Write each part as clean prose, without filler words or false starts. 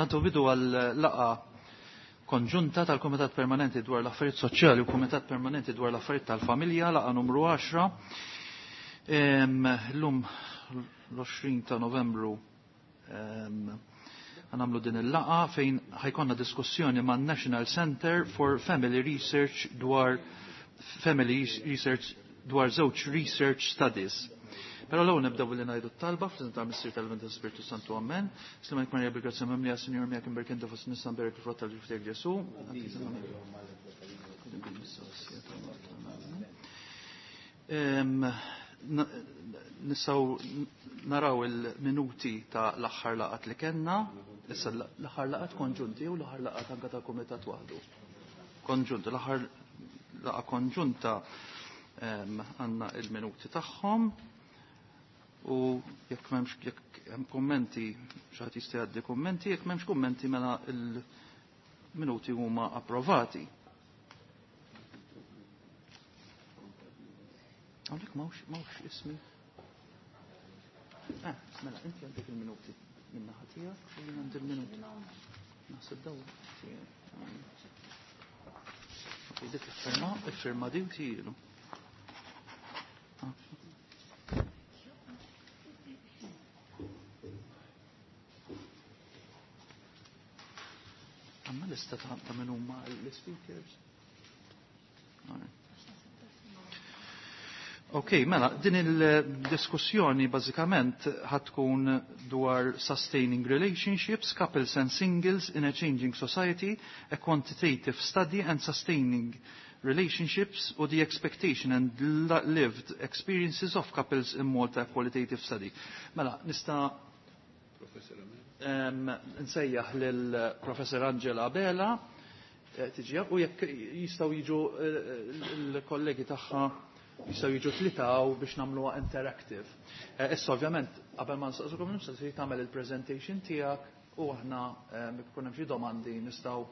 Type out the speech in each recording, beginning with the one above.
Nagħtu bidu għal laqa konġunta tal-Kumitat Permanenti dwar l-Affarijiet Soċjali u Kumitat Permanenti dwar l-Affarijiet tal-Familja, laqa numru 10. Llum l-20 ta' Novembru għanamlu din il-laqa fejn ħajkonna diskussjoni ma' National Center for Family Research dwar żewġ research studies. Pero l-għu nibdaw li najdu t-talba, f-prezentar Mr. Talventa Spiritu Santu Amen. Slimek Marija Bilgrazza Memlija, Signor Mija Kimberkenta Fos Nissan Berek il-Frott tal-Ġiftek Ġesu. Nisaw naraw il-minuti ta' l-axħar laqat li kenna, issa l-axħar laqat konġunti u l-axħar laqat anka ta' komitat wahdu. Konġunti, l-axħar laqa konġunta għanna il-minuti tagħhom. U jekk hemm kummenti, xaħat jista' jgħaddi kummenti, jekk m'hemmx kummenti mela il-minuti huma approvati. Hawnhekk m'hawnx ismi. Mela inti għandek il-minuti min-naħa tiegħek u jien għandi il-minuti. Naħseb daw. Dik il-firma di tielu. Għamma lista ta' minn huma l-speakers. Ok, mela, din il-diskussjoni bażikament ħatkun dwar sustaining relationships, couples and singles in a changing society, a quantitative study and sustaining relationships or the expectation and lived experiences of couples in Malta, qualitative study. Mela, nista' nsejjaħ lill-Professor Angela Bela tiġi u jekk jistgħu jiġu l-kollegi tagħha jistgħu jiġu tlitaw biex nagħmluha interactive. Issa ovvjament qabel ma nsaqsukom nistgħu tagħmel il-presentation tiegħek u aħna jkun hemm xi domandi nistgħu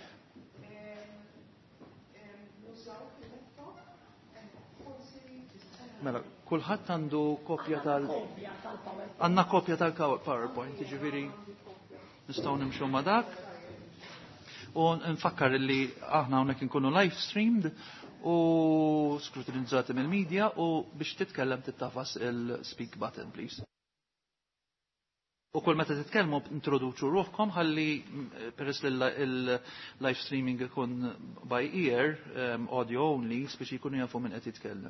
Mela, kulħadd għandu kopja għandna kopja tal-PowerPoint, jiġifieri nistgħu nimxu ma' dak. U nfakkar li aħna hawnhekk inkunu live streamed u skrutinizzati mill-media u biex titkellem tittafas il-speak button, please. U kull meta titkellmu introduċu ruħkom ħalli peress li il-live streaming ikun by ear, audio only, biex jkunu jafu min qed jitkellem.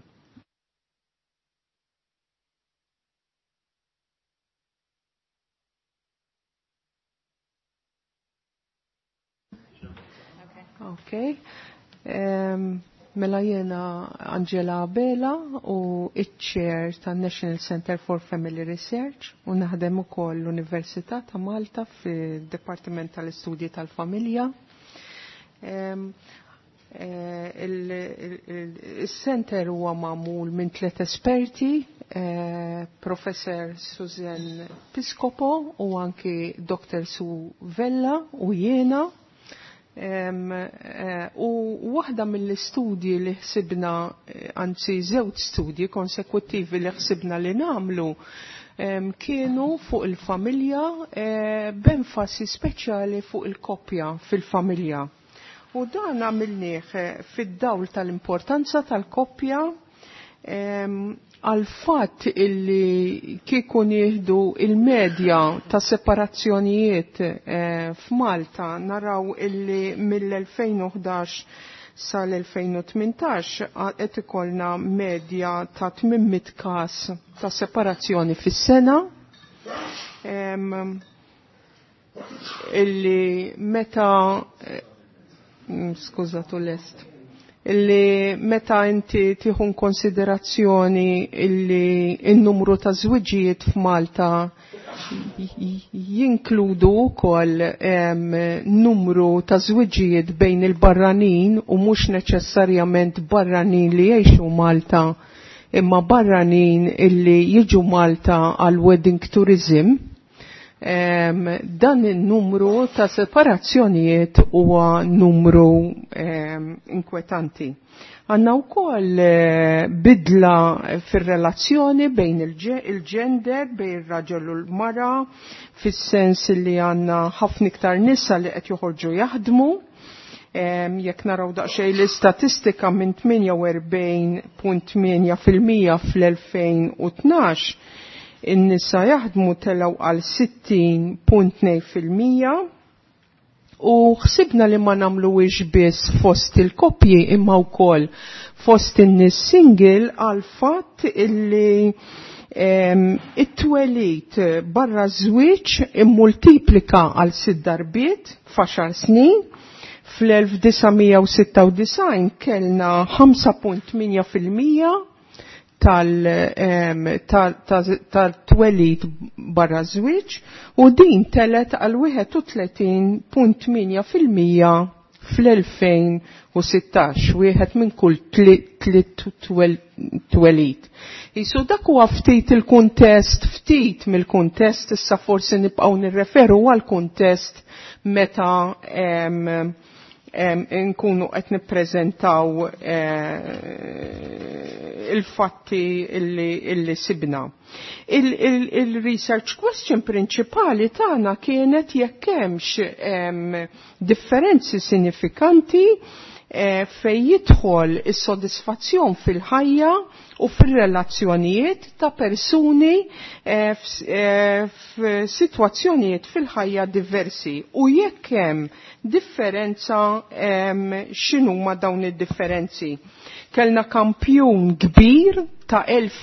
Okay. Mela jena Angela Bela u iċ-chair ta' National Center for Family Research u naħdem ukoll l-Università ta' Malta fid-Dipartiment tal-Istudji tal-Familja. Il-center huwa magħmul minn 3 esperti, Professor Susan Piscopo u anki Dr. Sue Vella u jiena. U waħda mill-istudji li ħsibna, anzi żewġ studji konsekuttivi li ħsibna li nagħmlu kienu fuq il-familja b'enfasi speċjali fuq il-koppja fil-familja. U dan għamilnieh fid-dawl tal-importanza tal-koppja għal fatt illi kieku nieħdu il-medja ta' separazzjonijiet f'Malta naraw illi mill-2011 sal-2018 qed ikollna medja ta' 800 każ ta' separazzjoni fis-sena. Illi meta skużatu lest. Illi meta inti tieħu konsiderazzjoni illi il-numru ta' żwiġijiet f'Malta jinkludu wkoll numru ta' żwiġijiet bejn il-barranin u mhux neċessarjament barranin li jgħixu Malta imma barranin illi jiġu Malta għal wedding tourism. Dan il-numru ta' separazzjonijiet huwa numru inkwetanti. Għanna wkoll bidla fir-relazzjoni bejn il-gender, bejn ir-raġel u l-mara, fis-sens li għandna ħafna iktar nisa li qed joħorġu jaħdmu. Jekk naraw daqsxejn l-istatistika minn 48.8% fl-2012, in-nisa jaħdmu telgħu għal 60.2%. U ħsibna li ma nagħmluwiex biss fost il-koppji imma wkoll fost in-nies single għal fatt illi it-twelid barra żwieġ immultiplika għal 6 darbiet f'10 snin. Fl-1996 kellna 5.8% tal-twelid barra żwieġ u din telet għal 31.8% fl-2016, wieħed minn kull 3 twelid. Isu dak huwa ftit il-kuntest, ftit mill-kuntest, issa forsi nibqgħu nirreferu għall-kuntest meta nkunu qed nippreżentaw il-fatti illi sibna. Il-research question prinċipali tagħna kienet jekk hemmx differenzi sinifikanti fejn jidħol is-sodisfazzjon fil-ħajja u fil-relazzjonijiet ta' persuni f'sitwazzjonijiet fil-ħajja diversi u jekk hemm differenza x'inhuma dawn id-differenzi. Kellna kampjun kbir ta'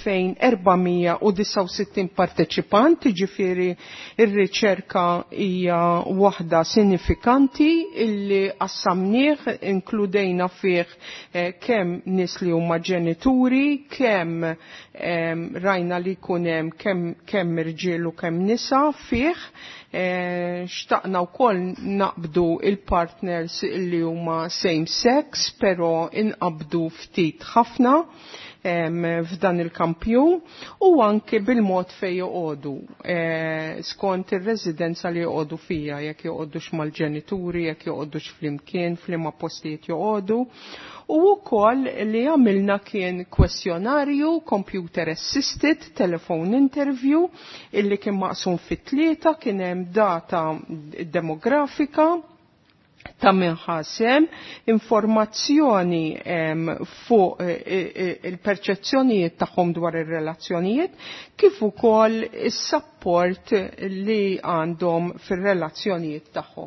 2469 parteċipant, ġifieri ir-riċerka hija waħda sinifikanti illi qassamnieh, inkludejna fih kemm nies li huma ġenituri, kemm rajna li jkun hemm kemm irġiel u kemm nisa fih. Xtaqna wkoll naqbdu il-partners li huma same sex, però inqabdu ftit ħafna f'dan il-kampjun u anke bil-mod fejn joqogħdu skont ir-residenza li joqogħdu fija, jekk joqogħdux mal-ġenituri, jekk joqogħdux flimkien, f'liema postijiet joqogħdu. U wkoll li għamilna kien kwestjonarju computer assisted telephone interview illi kien maqsum fit-3, kien hemm data demografika ta' minħasem, informazzjoni fuq il-perċezzjonijiet tagħhom dwar ir-relazzjonijiet, kif ukoll is-support li għandhom fir-relazzjonijiet tagħhom.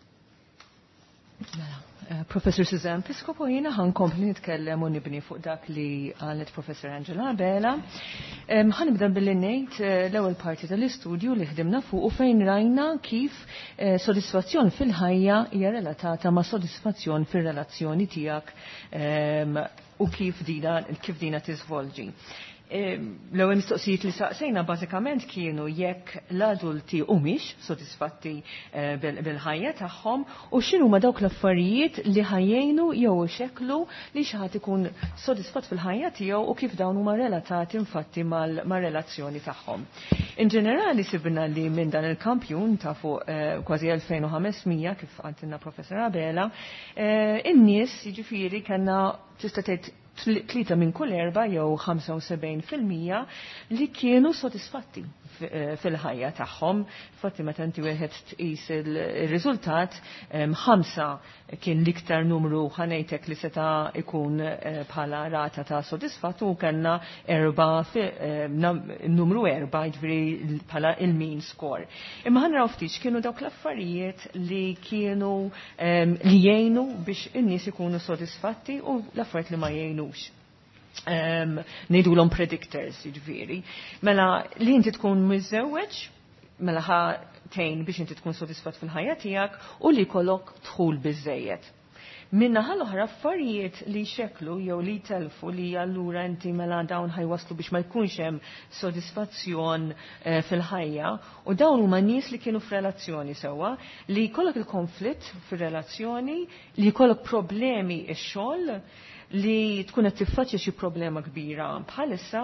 Professor Suzanne Piscopo, jiena ħankompli nitkellem u nibni fuq dak li għalet Professor Angela Bela. Ħanibda billi ngħid l-ewwel parti tal-istudju li ħdimna fuq u fejn rajna kif sodisfazzjon fil-ħajja hija relatata ma' sodisfazzjon fir-relazzjoni tiegħek u kif dina tiżvolġi. L-ewwel mistoqsijiet li saqsejna bażikament kienu jekk l-adulti humiex sodisfatti bil-ħajja tagħhom u x'inhuma dawk l-affarijiet li ħajjejnu jew ixekklu li xi ħadd ikun sodisfatt fil-ħajja tiegħu u kif dawn huma relatati infatti mal-relazzjoni tagħhom. In ġenerali sibna li minn dan il-kampjun ta' fuq kważi 2500 kif għandilna Professor Abela, in-nies jiġifieri kellna tista' tgħid 3 minn kull 4 jew 75% li kienu sodisfatti fil-ħajja tagħhom. Fatti meta inti wieħed tqis ir-riżultat 5 kien l-iktar numru ħanejtek li seta' ikun bħala rata ta' sodisfatt u kellna 4 numru 4 jiġifieri bħala il-mean score. Imma ħanraw ftit kienu dawk l-affarijiet li kienu li jgħinu biex in-nies ikunu sodisfatti u l-affarijiet li ma jgħinu. Nejdulhom predictors, jiġifieri. Mela li inti tkun miżewweġ, mela ħatejn biex inti tkun sodisfatt fil-ħajja tiegħek u li jkollok dħul biżejjed. Minnaħa l-oħra affarijiet li xeklu jew li telfu li allura inti mela dawn ħajwaslu biex ma jkunx hemm sodisfazzjon fil-ħajja u dawn huma nies li kienu f'relazzjoni sewwa li jkollok il-konflitt fir-relazzjoni, li jkollok problemi x-xogħol, li tkun qed tiffaċċja xi problema kbira bħalissa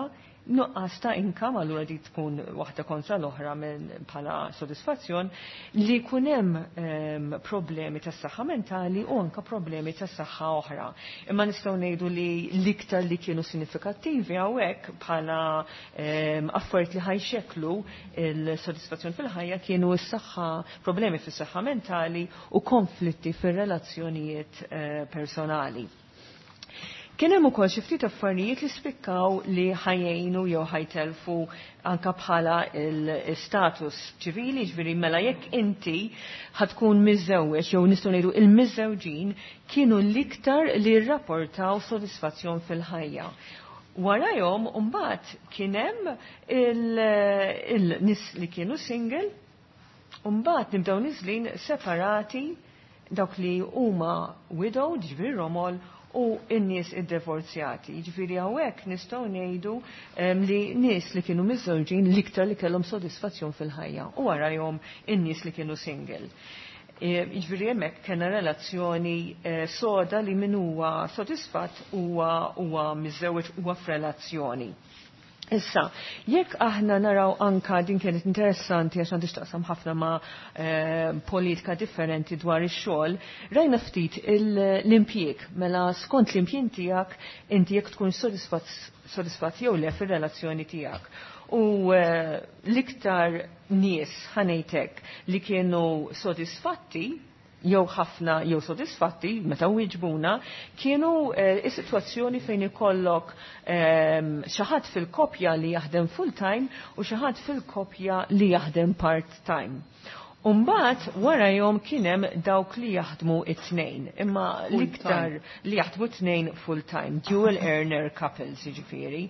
nuqqas ta' inkam, allura di tkun waħda kontra l-oħra bħala sodisfazzjon, li kunem problemi tas saħħa mentali u anka problemi tas saħħa oħra. Imma nistgħu ngħidu li l-iktar li kienu sinifikattivi hawnhekk bħala affarijiet li ħajxeklu il-sodisfazzjon fil-ħajja kienu s-saħħa, problemi fis-saħħa mentali u konflitti fir-relazzjonijiet personali. Kien hemm ukoll xi ftit affarijiet li spikkaw li ħajjejnu jew ħajtelfu anke bħala l-status ċivili, ġifieri mela jekk inti ħatkun miżewweġ jew nistgħu ngħidu il-miżewġin kienu l-iktar li rrapportaw sodisfazzjon fil-ħajja. Warahom mbagħad kien hemm il-nies li kienu single u mbagħad nibdew niżlin separati dawk li huma widow, ġifieri romol, u n-nies id-divorzjati. Ġifieri hawnhekk nistgħu ngħidu li nies li kienu miżewġin l-iktar li kellhom sodisfazzjon fil-ħajja u warahom in-nies li kienu single. Ġifieri hemmhekk kellna relazzjoni soda li min huwa sodisfatt huwa miżewweġ huwa f'relazzjoni. Issa, jekk aħna naraw anka din kienet interessanti għax għandix taqsam ħafna ma' politika differenti dwar ix-xogħol, rajna ftit l-impjieg, mela skont l-impjien tiegħek inti jekk tkun sodisfatt jew le fir-relazzjoni tiegħek. U l-iktar nies ħanejtek li kienu sodisfatti jew ħafna jew sodisfatti meta wieġbuna kienu is-sitwazzjoni fejn ikollok xi ħadd fil-koppja li jaħdem full time u xi ħadd fil-koppja li jaħdem part time. Umbagħad warahom kien hemm dawk li jaħdmu it-tnejn, imma l-iktar li jaħdmu t-tnejn full time, dual earner couples jiġifieri.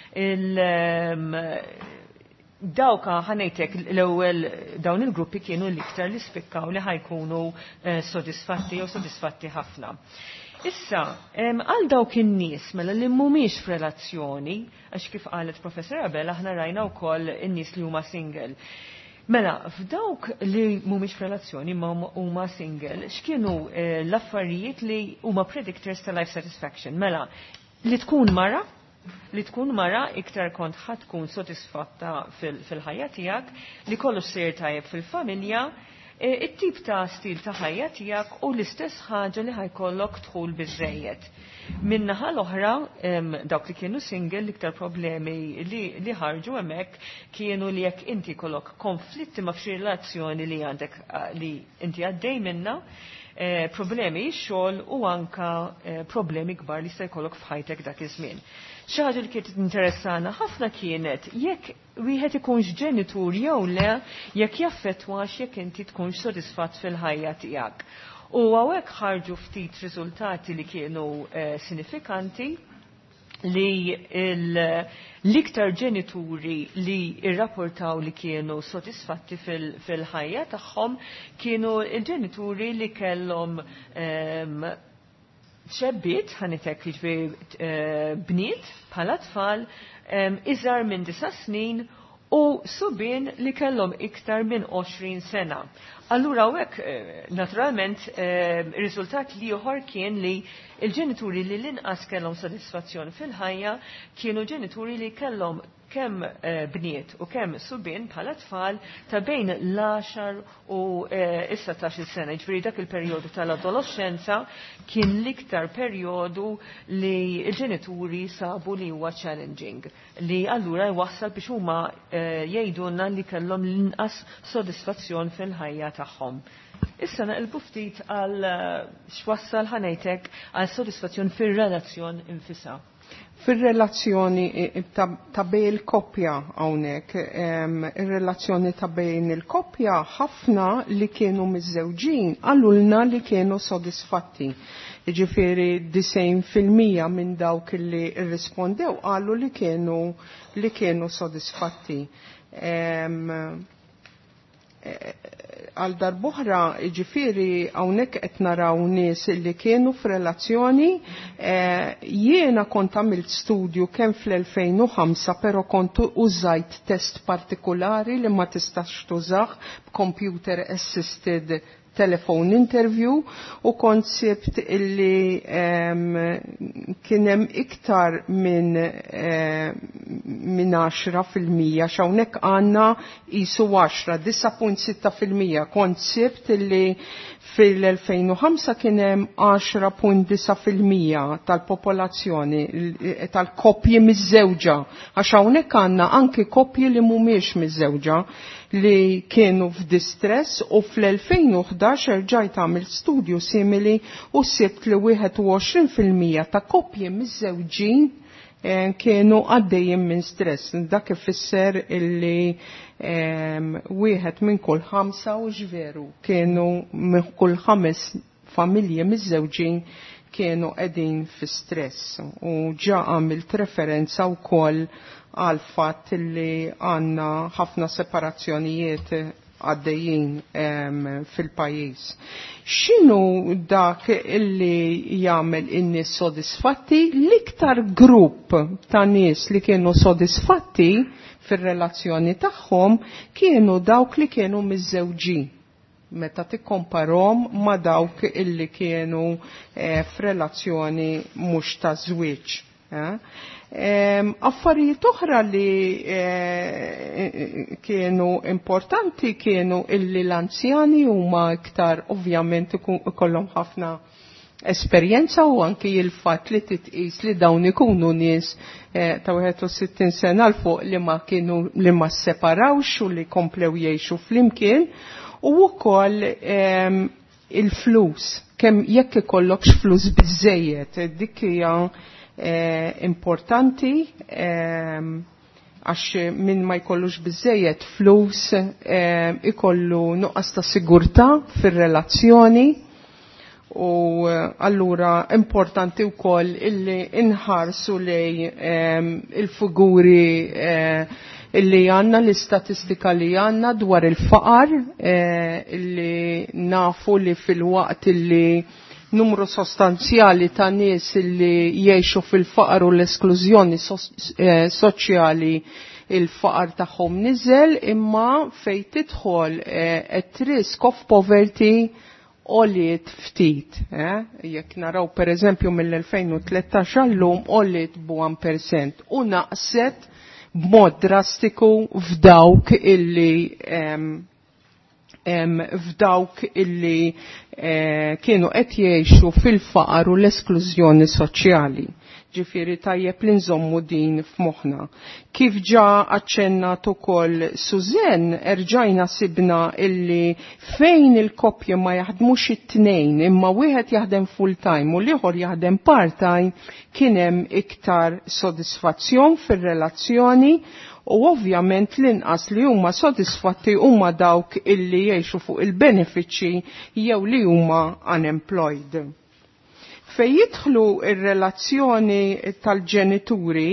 Dawka ħanejtek l-ewwel dawn il-gruppi kienu l-iktar li spikkaw li ħajkunu sodisfatti jew sodisfatti ħafna. Issa, għal dawk in-nies mela li mhumiex f'relazzjoni, għax kif qalet Professor Abel aħna rajna wkoll in-nies li huma single. Mela, f'dawk li mhumiex f'relazzjoni ma huma single, x'kienu l-affarijiet li huma predictors ta' life satisfaction? Mela, li tkun mara iktar kont ħadd tkun sodisfatta fil-ħajja tiegħek, li kollu ssir tajjeb fil-familja, it-tip ta' stil ta' ħajja tiegħek u l-istess ħaġa li ħajkollok dħul biżejjed. Min-naħa l-oħra, dawk li kienu single, l-iktar problemi li ħarġu hemmhekk kienu li jekk inti kollok konflitti ma' f'xi relazzjoni li għandek li inti għaddej minnha, problemi x-xogħol u anka problemi kbar li se jkollok f'ħajtek dak iż-żmien. Xi ħaġa li kienet interessana ħafna kienet jekk wieħed ikunx ġenitur jew le jekk jaffettwax jekk inti tkunx sodisfatt fil-ħajja tiegħek. U hawnhekk ħarġu ftit riżultati li kienu sinifikanti li l-iktar ġenituri li irrapportaw li kienu sodisfatti fil-ħajja tagħhom kienu il-ġenituri li kellhom xebbiet ħanitek jiġifieri bniet bħala tfal iżgħar minn 9 snin u subien li kellhom iktar minn 20 sena. Allura hekk naturalment ir-riżultat li ieħor kien li il-ġenituri li l-inqas kellhom sodisfazzjoni fil-ħajja kienu ġenituri li kellhom kemm bniet u kemm subien bħala tfal ta' bejn l-10 u 17 sena. Ġifieri dak il-perjodu tal-adolescenza kien l-iktar perjodu li l-ġenituri sabu li huwa challenging, li allura jwassal biex huma jgħidulna li kellhom l-inqas sodisfazzjon fil-ħajja tagħhom. Issa naqilbu ftit għal x'wassal ħanejtek għal sodisfazzjon fir-relazzjon infisha. Fil-relazzjoni ta' bejn il-koppja hawnhekk, ir-relazzjoni ta' bejn il-koppja ħafna li kienu miż-żewġin għallulna li kienu sodisfatti. Jiġifieri 90% minn dawk li rrispondew qalu li kienu sodisfatti. Għal darbohra ġifiri hawnhekk qed naraw nies li kienu f'relazzjoni, jiena kont għamilt studju kemm fl-2005 però kont użajt test partikolari li ma tistax tużah b'computer assisted telephone interview u konsept illi kienem iktar minn 10% xawnek għanna jisu 10, 9.6% konsept illi fil-2005 kienem 10.9% tal-popolazzjoni tal-koppji miż-żewġa, għax hawnhekk għandna anki koppji li mhumiex miż-żewġa li kienu f'distress u fl-2011 rġajt għamil studju simili u sibt li 21% ta' koppji miż-żewġin kienu għaddejjem minn stress. Dak ifisser illi wieħed minn kull 5 u ġveru kienu minn kull 5 familji miż-żewġin kienu qegħdin fi stress. U ġa għamilt referenza wkoll għal fatt li għandna ħafna separazzjonijiet għaddejjin fil-pajjiż. X'inhu dak illi jagħmel in-nies sodisfatti? L-iktar grupp ta' nies li kienu sodisfatti fir-relazzjoni tagħhom kienu dawk li kienu miż-żewġin. Meta tikkomparhom ma' dawk illi kienu f'relazzjoni mhux ta' żwieġ. Affarijiet oħra li kienu importanti kienu illi l-anzjani huma iktar ovvjament ikollhom ħafna esperjenza u anki il-fatt li titqis li dawn ikunu nies ta' 61 sena l fuq li ma separawx u li komplew jgħixu flimkien u wkoll il-flus kemm jekk ikollokx flus biżejjed dik hija importanti għax min ma jkollux biżejjed flus ikollu nuqqas ta' sigurtà fir-relazzjoni u allura importanti wkoll illi inħarsu lej il-figuri illi għanna l-istatistika li għanna dwar il-faqar illi nafu li fil-waqt illi numru sostanzjali ta' nies li jgħixu fil-faqar u l-esklużjoni soċjali il-faqar tagħhom niżel imma fejn tidħol at risk of poverty oliet ftit. Jekk naraw pereżempju mill-2013 għallum oliet b'1% u naqset b'mod drastiku f'dawk illi kienu qed jgħixu fil-faqar u l-esklużjoni soċjali. Ġifieri tajjeb li nżommu din f'moħħna. Kif ġa aċċennat ukoll Sużen erġajna sibna illi fejn il-koppji ma jaħdmux it-tnejn imma wieħed jaħdem full time u l-ieħor jaħdem part time kien hemm iktar sodisfazzjon fir-relazzjoni u ovvjament l-inqas li huma sodisfatti huma dawk illi jgħixu fuq il-benefiċċji jew li huma unemployed. Fejn jidħlu ir-relazzjoni tal-ġenituri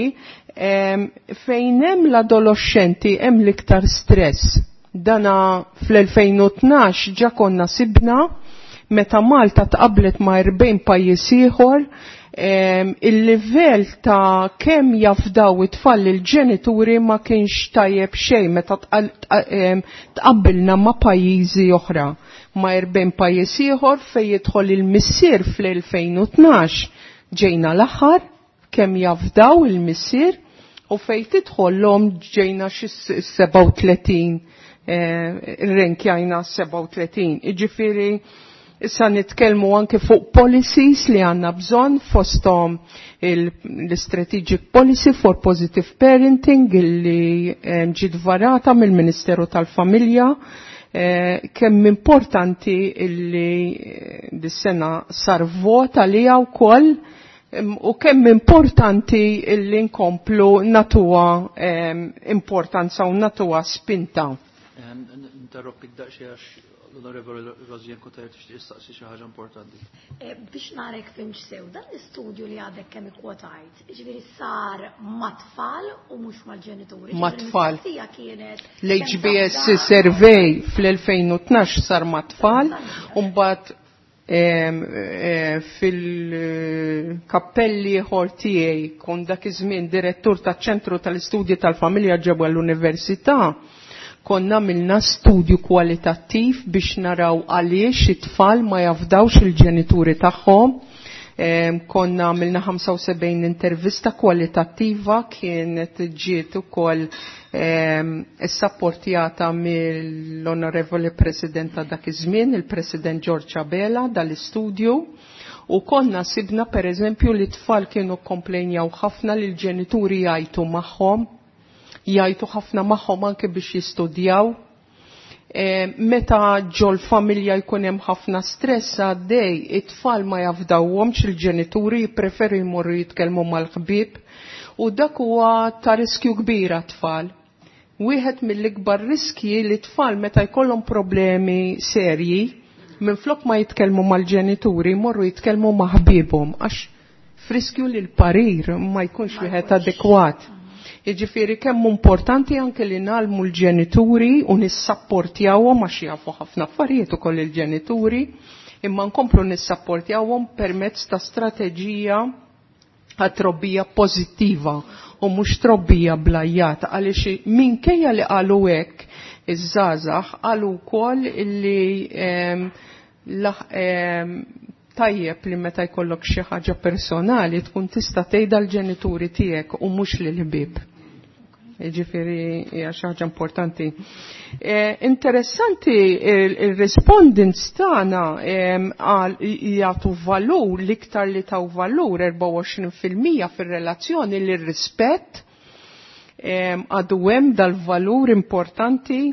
fejn hemm l-adolescenti hemm l-iktar stress. Dana fl-2012 ġa konna sibna meta Malta tqabblet ma' 40 pajjiż ieħor il-livell ta' kemm jafdaw it-tfal il-ġenituri ma kienx tajjeb xejn meta tqabbilna ma' pajjiżi oħra. Ma' 40 pajjiż ieħor fejn jidħol il-missier fl-2012 ġejna l-aħħar kemm jafdaw il-missier u fejn tidħollhom ġejna xi 37 irrenkjajna 37. Jiġifieri issa nitkellmu anke fuq policies li għandna bżonn fosthom l-Strategic Policy for Positive Parenting illi ġiet varata mill-Ministeru tal-Familja kemm importanti illi dis-sena sar vot għaliha wkoll u kemm importanti illi nkomplu natuha importanza u natuha spinta. Interrompik daqsxejn għax l-Onorevoli Rozien Kutajr tixtieq tistaqsi xi ħaġa importanti. Biex narek fimx sew, dan l-istudju li għadek kemm ikkwotajt, jiġifieri sar mat-tfal u mhux mal-ġenituri. Mat-tfal. Kienet L-HBS survey fl-2012 sar mat-tfal u mbagħad fil-kappelli ħortijaj kon dak iż-żmien direttur taċ-ċentru tal-istudji tal-familja ġebu l-Università konna milna studju kwalitattiv biex naraw għaliex it-tfal ma jafdawx il-ġenituri tagħhom. Konna għamilna 75 intervista kwalitattiva kienet ġiet ukoll sapportjata mill-Onorevoli President ta' dak iż-żmien, il-President George Abela dal-istudju, u konna sibna pereżempju li t-tfal kienu komplejnjaw ħafna li l-ġenituri jgħidu ħafna magħhom anke biex jistudjaw. Meta ġol familja jkun hemm ħafna stress għaddej, it-tfal ma jafdawhomx il-ġenituri jippreferu jmorru jitkellmu mal-ħbieb u dak huwa ta' riskju kbir għat-tfal. Wieħed mill-ikbar riskji li t-tfal meta jkollhom problemi serji minflok ma jitkellmu mal-ġenituri jmorru jitkellmu ma' ħbiebhom għax friskju li l-parir ma jkunx wieħed adekwat. Jiġifieri kemm importanti anke li nagħlmu l-ġenituri u nissapportjawhom għax jafu ħafna affarijiet ukoll il-ġenituri, imma nkomplu nissapportjawhom permezz ta' strateġija għat trobbija pożittiva u mhux trobbija blajjata għaliex minkejja li qalu hekk iż-żgħażagħ qalu wkoll li tajjeb li meta jkollok xi ħaġa personali tkun tista' tgħidha l-ġenituri tiegħek u mhux lill-ħbieb. Ġifieri hija xi ħaġa importanti. Interessanti il-respondents tagħna jagħtu valur l-iktar li taw valur 24% fir-relazzjoni lir-rispett għadu hemm dal-valur importanti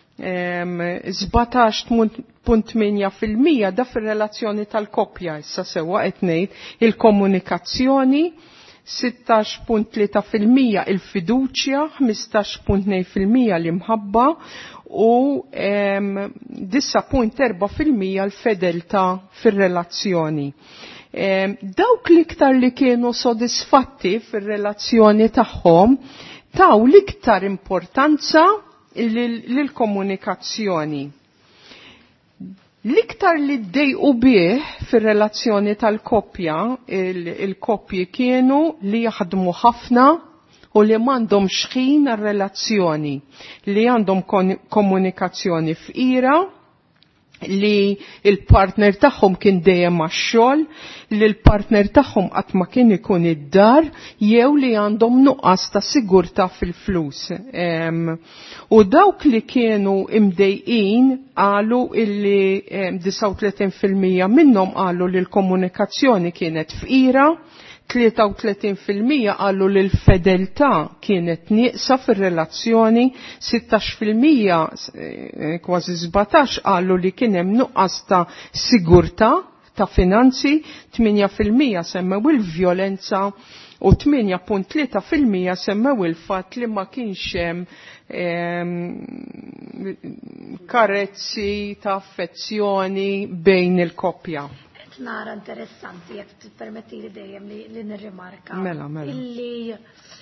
17.8% da fir-relazzjoni tal-koppja issa sewwa qed ngħid il-komunikazzjoni 16.3% il-fiduċja, 15.2% l-imħabba u 9.4% l-fedeltà fir-relazzjoni. Dawk l-iktar li kienu sodisfatti fir-relazzjoni tagħhom taw l-iktar importanza lill-komunikazzjoni. L-iktar li ddejqu bih fir-relazzjoni tal-koppja, il-koppji kienu li jaħdmu ħafna u li m'għandhomx ħin għar-relazzjoni, li għandhom komunikazzjoni f'ira, li il-partner tagħhom kien dejjem għax-xogħol, li l-partner tagħhom qatt ma kien ikun id-dar jew li għandhom nuqqas ta' sigurtà fil-flus. U dawk li kienu imdejqin qalu illi 39% minnhom qalu li l-komunikazzjoni kienet f'ira, 33% qalu li l-fedeltà kienet nieqsa fir-relazzjoni, 16% kważi 17 qalu li kien hemm nuqqas ta' sigurtà ta' finanzi, 8% semmew il-vjolenza u 8.3% semmew il-fatt li ma kienx hemm karezzi ta' affezzjoni bejn il-koppja. Nara interessanti, jek t-permetti li dejjem li nirrimarka. Mela. Illi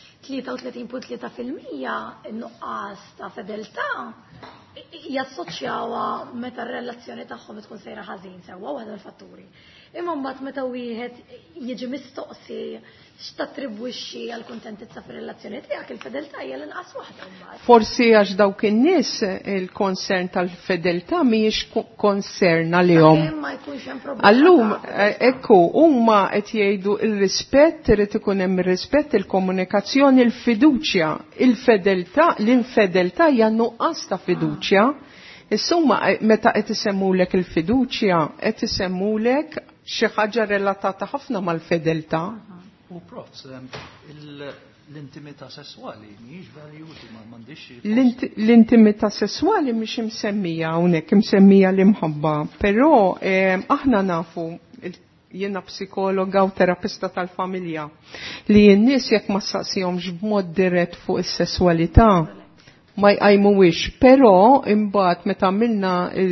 33.3% nuqqas ta' fedeltà jassoċjawa meta r-relazzjoni tagħhom tkun sejra ħażin sewwa waħda mill-fatturi. Imma mbagħad meta wieħed jiġi mistoqsi x'tattribwixxi għal kuntentizza fir-relazzjoni tiegħek il-fedeltà hija l-inqas waħda mbagħad. Forsi għax dawk in-nies il-konsern tal-fedeltà mhijiex konsern għalihom. Ma jkunx hemm problema. Allum ekku huma qed jgħidu l-rispett irid ikun hemm ir-rispett, il-komunikazzjoni, il-fiduċja, il-fedeltà, l-infedeltà hija nuqqas ta' fiduċja. Insomma meta qed isemmulek il-fiduċja qed isemmulek xi ħaġa relatata ħafna mal-fedeltà. U profs, l-intimità sessuali mhijiex valuti ma m'għandix. L-intimità sessuali mhix imsemmija hawnhekk, imsemmija l-imħabba, però aħna nafu jiena psikologa u terapista tal-familja li n-nies jekk ma saqsihomx b'mod dirett fuq is-sesswalità ma jqajmuwix, però imbagħad meta għamilna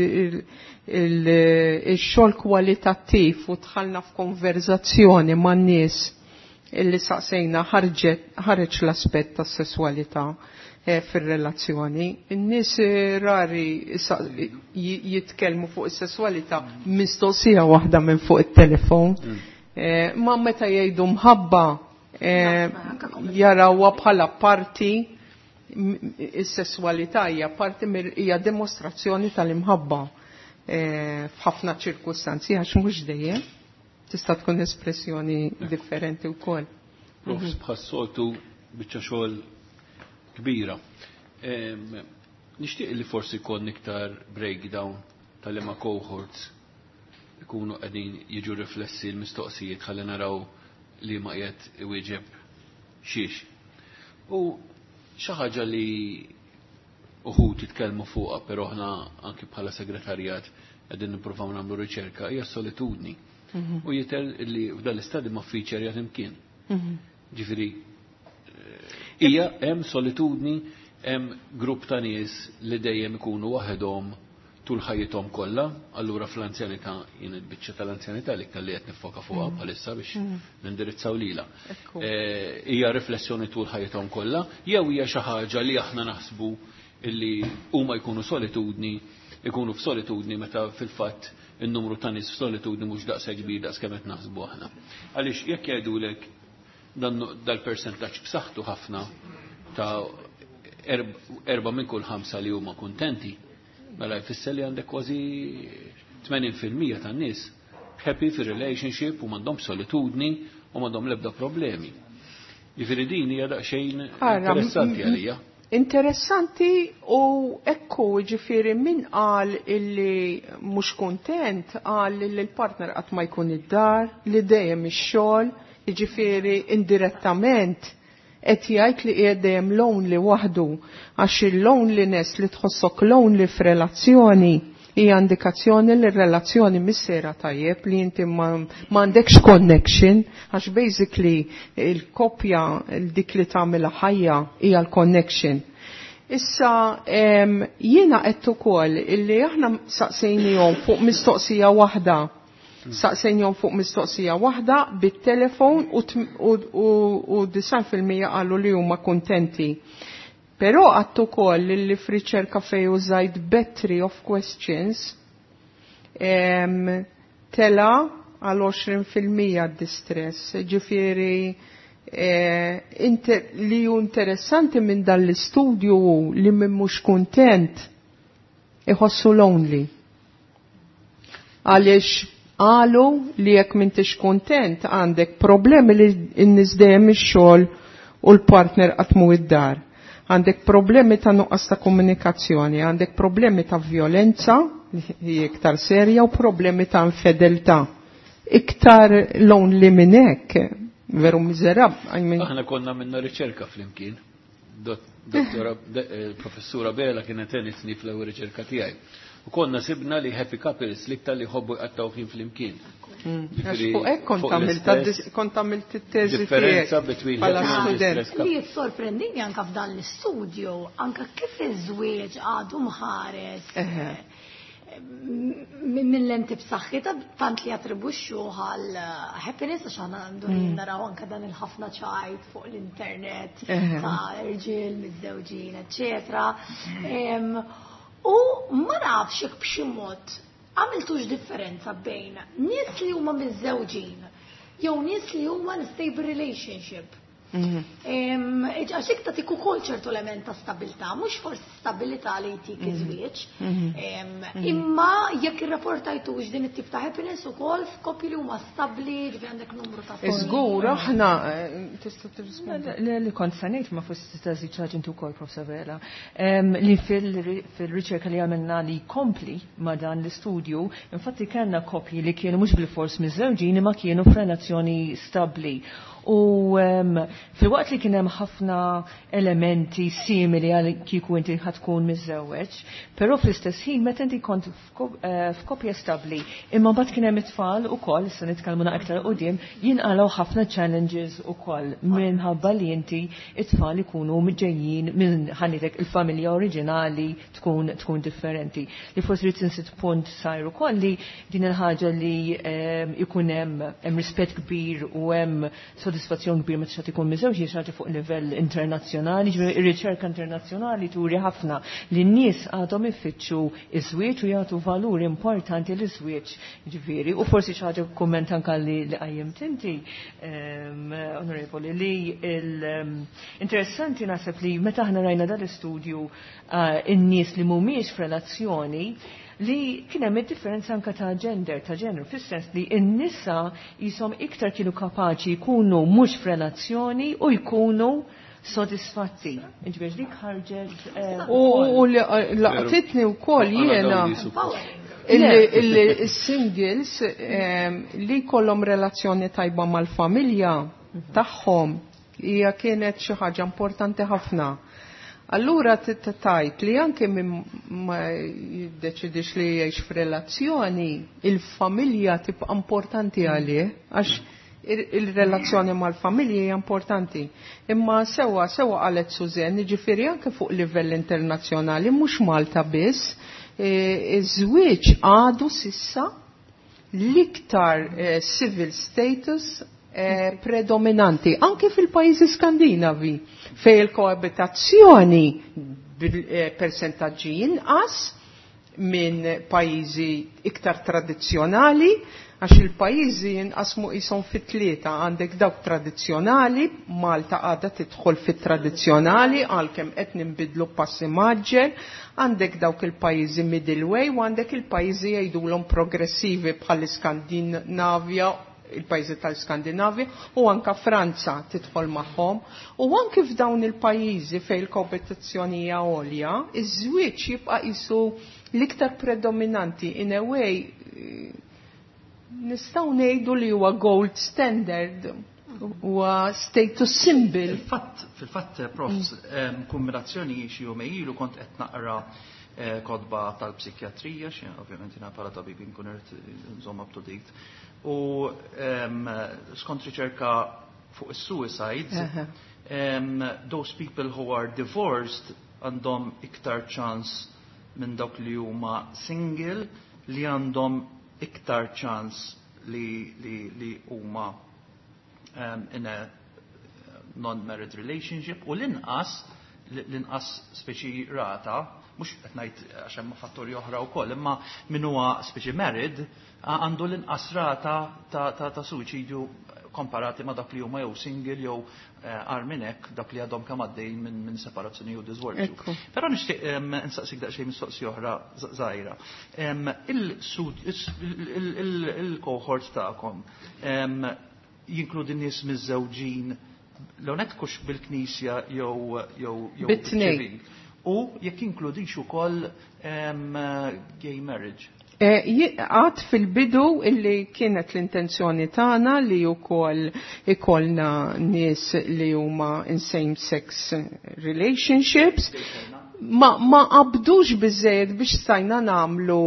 il-xogħol kwalitattiv u dħalna f'konverzazzjoni man-nies illi saqsejna ħareġ l-aspett tas-sesswalità fir-relazzjoni. In-nies rari jitkellmu fuq is-sesswalità mistoqsija waħda minn fuq it-telefon. Ma meta jgħidu mħabba jarawha bħala parti is-sesswalità hija parti hija demostrazzjoni tal-imħabba f'ħafna ċirkustanzi għax mhux dejjem tista' tkun espressjoni differenti wkoll. Bħas-soltu biċċa xogħol kbira. Nixtieq li forsi jkun iktar breakdown tal-ema cohorts ikunu qegħdin jiġu riflessi l-mistoqsijiet ħalli naraw li ma qiegħed iwieġeb xiex. U xi ħaġa li uħud jitkellmu fuqha, però aħna anke bħala segretarjat qegħdin nippruvaw nagħmlu riċerka hija solitudni. U jidher li f'dan l-istadju ma feature imkien. Ġifieri hija hemm solitudni, hemm grupp ta' nies li dejjem ikunu waħedhom tul ħajjithom kollha, allura fl-anzjanità jien il-biċċa tal-anzjanità li kelli qed nifoka fuqha bħalissa biex nindirizzaw lilha. Hija riflessjoni tul ħajjithom kollha, jew hija xi ħaġa li aħna naħsbu illi huma jkunu solitudni, ikunu f'solitudni meta fil-fatt in-numru ta' nies f'solitudni mhux daqshekk kbir daqskemm qed naħsbu aħna. Għaliex jekk jgħidulek dal-persentaġġ b'saħħtu ħafna ta' 4 minn kull 5 li huma kuntenti, mela jfisser li għandek kważi 80% tan-nies happy fir-relationship u m'għandhom solitudni u m'għandhom l-ebda problemi. Jiġifieri din hija daqsxejn interessanti għalija. Interessanti u ekku ġifieri min qal illi mhux kuntent qal li l-partner qatt ma jkun id-dar, li dejjem ix-xogħol, jiġifieri indirettament qed jgħid li qiegħed dejjem lonely waħdu għax il-loneliness li tħossok lonely f'relazzjoni hija indikazzjoni li r-relazzjoni missera tajjeb li inti m'għandekx connection għax basically il-koppja dik li tagħmilha ħajja hija l-connection. Issa jiena qed ukoll illi aħna saqsejnihom fuq mistoqsija waħda. Saqsejnihom fuq mistoqsija waħda bit-telefon u 9% qalu li huma kuntenti. Però għattu ukoll li f'riċerka fejn użajt battery of questions tela għal 20% distress. Ġifieri li hu interessanti minn dan l-istudju li minn mhux kuntent iħossu lonely. Għaliex qalu li jekk m'intix kuntent għandek problemi li n-nies dejjem ix-xogħol u l-partner qatt mhu id-dar. Għandek problemi ta' nuqqas ta' komunikazzjoni, għandek problemi ta' violenza, iktar serja, u problemi ta' infedeltà. Iktar lonely minn hekk, veru miżerab. Aħna konna minna riċerka flimkien. Professura Bela kienet tenitni fl-ewwel riċerka tiegħi. U konna sibna li happy couples li iktar li ħobbu jqattaw flimkien. Fuq hekk kont għamilt it-teżi differenza bħala student. Li jissorprendini anke f'dan l-istudju, anke kif iż-żwieġ għadu mħares mill-lenti b'saħħitha tant li jattribuxxu għal happiness għax aħna għandu naraw anke dan il-ħafna ċajt fuq l-internet ta' irġiel miż-żewġin, eċċetera. U ma nafx hekk b'xi mod għamiltux differenza bejn nies li huma miż-żewġin jew nies li huma stable relationship. Għax hekk tagħtik ukoll ċertu element ta' stabilità, mhux forsi stabilità li jtik iż-żwieġ. Imma jekk irrapportajtux din it-tip ta' happiness ukoll f'koppji li huma stabbli, ġifieri għandek numru ta' Żgur aħna tista' tirrispondi. Li kont se ngħid ma forsi tista' żid ħaġa intu wkoll Prof. Savela. Li fil-riċerka li għamilna li kompli ma' dan l-istudju, infatti kellna koppji li kienu mhux bil-fors miż-żewġin imma kienu f'relazzjoni stabbli. U fil-waqt li kien hemm ħafna elementi simili għal kieku inti ħatkun miż-żewġ, però fl-istess ħin meta inti kont f'koppja stabbli, imma mbagħad kien hemm it-tfal ukoll, issa nitkellmu aktar qudiem, jinqalgħu ħafna challenges ukoll minħabba li inti it-tfal ikunu ġejjin minn ħanitek il-familja oriġinali tkun differenti. Li forsi rid insit punt sajru ukoll li din il-ħaġa li jkun hemm rispett kbir u hemm sodisfazzjon kbir meta xagħti ikun kommiżewx jiexħaġa fuq livell internazzjonali, ir-riċerka internazzjonali turi ħafna li n-nies għadhom ifittxu iż-żwieġ u jagħtu valur importanti l-iżwieġ ġifieri. U forsi xi ħaġa kumment anke li qajjimt inti, onorevoli, li interessanti naħseb li meta aħna rajna dal-istudju in-nies li mhumiex f'relazzjoni li kien hemm id-differenza anke ta' ġeneru, fis-sens li n-nisa jisom iktar kienu kapaċi jkunu mhux f'relazzjoni u jkunu sodisfatti. Ġbiex dik ħarġet. U laqtitni wkoll jiena il-singles li kollhom relazzjoni tajba mal-familja tagħhom hija kienet xi ħaġa importanti ħafna. Allura tajt li anke ma jiddeċidix li jgħix f'relazzjoni, il-familja tibqa' importanti għalih, għax il-relazzjoni mal-familja hija importanti. Imma sewa qalet Suzen, ġifieri anke fuq livell internazzjonali, mhux Malta biss, iż-żwieġ għadu sissa l-iktar civil status predominanti, anke fil-pajjiżi Skandinavi, fej il-koabitazzjoni bil-persentaġġi jinqas minn pajjiżi iktar tradizzjonali, għax il-pajjiżi jinqasmu qishom fit-tlieta, għandek dawk tradizzjonali, Malta għadha tidħol fit-tradizzjonali għalkemm qed ninbidlu passi maġġel, għandek dawk il-pajjiżi middle way u għandek il-pajjiżi jgħidulhom progressivi bħall-Iskandinavja, il-pajjiżi tal-Skandinavja u anka Franza tidħol magħhom. U anke f'dawn il-pajjiżi fejn il-kompetizzjoni hija għolja, iż-żwieġ jibqa' qisu l-iktar predominanti in a way nistgħu ngħidu li huwa gold standard huwa status symbol. Fil-fatt prof, kombinazzjoni xi jumej ilu kont qed naqra kodba tal-psikjatrija, xi ovvjament jiena bħala tabib inkun irid nżomm up to date. U skont riċerka fuq is-suicides, those people who are divorced għandhom iktar ċans minn dawk li huma single li għandhom iktar ċans li huma in a non-married relationship u l-inqas speċi rata, mhux qed ngħid għax hemm fatturi oħra wkoll, imma min huwa speċi married għandu l-inqas rata ta' suicidju komparati ma' dak li huma jew single jew arminek dak li għadhom kemm għaddej minn separazzjoni u diżvorġju. Però nixtieq insaqsik daqsxejn mistoqsija oħra żgħira. Il-cohort tagħkom jinkludi nies miż-żewġin l-onet kux bil-knisja jew bit-tnejn. U jekk jinkludix ukoll gay marriage. Għad fil-bidu illi kienet l-intenzjoni tagħna li wkoll ikollna nies li huma in same-sex relationships. Ma qabdux biżejjed biex stajna nagħmlu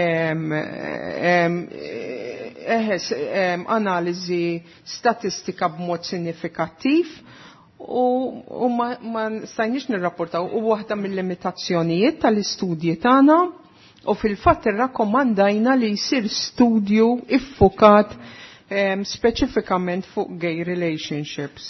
analiżi statistika b'mod sinifikattiv u ma stajniex nirrapportaw u waħda mill-limitazzjonijiet tal-istudji tagħna u fil-fatt irrakkomandajna li jsir studju iffukat speċifikament fuq gay relationships.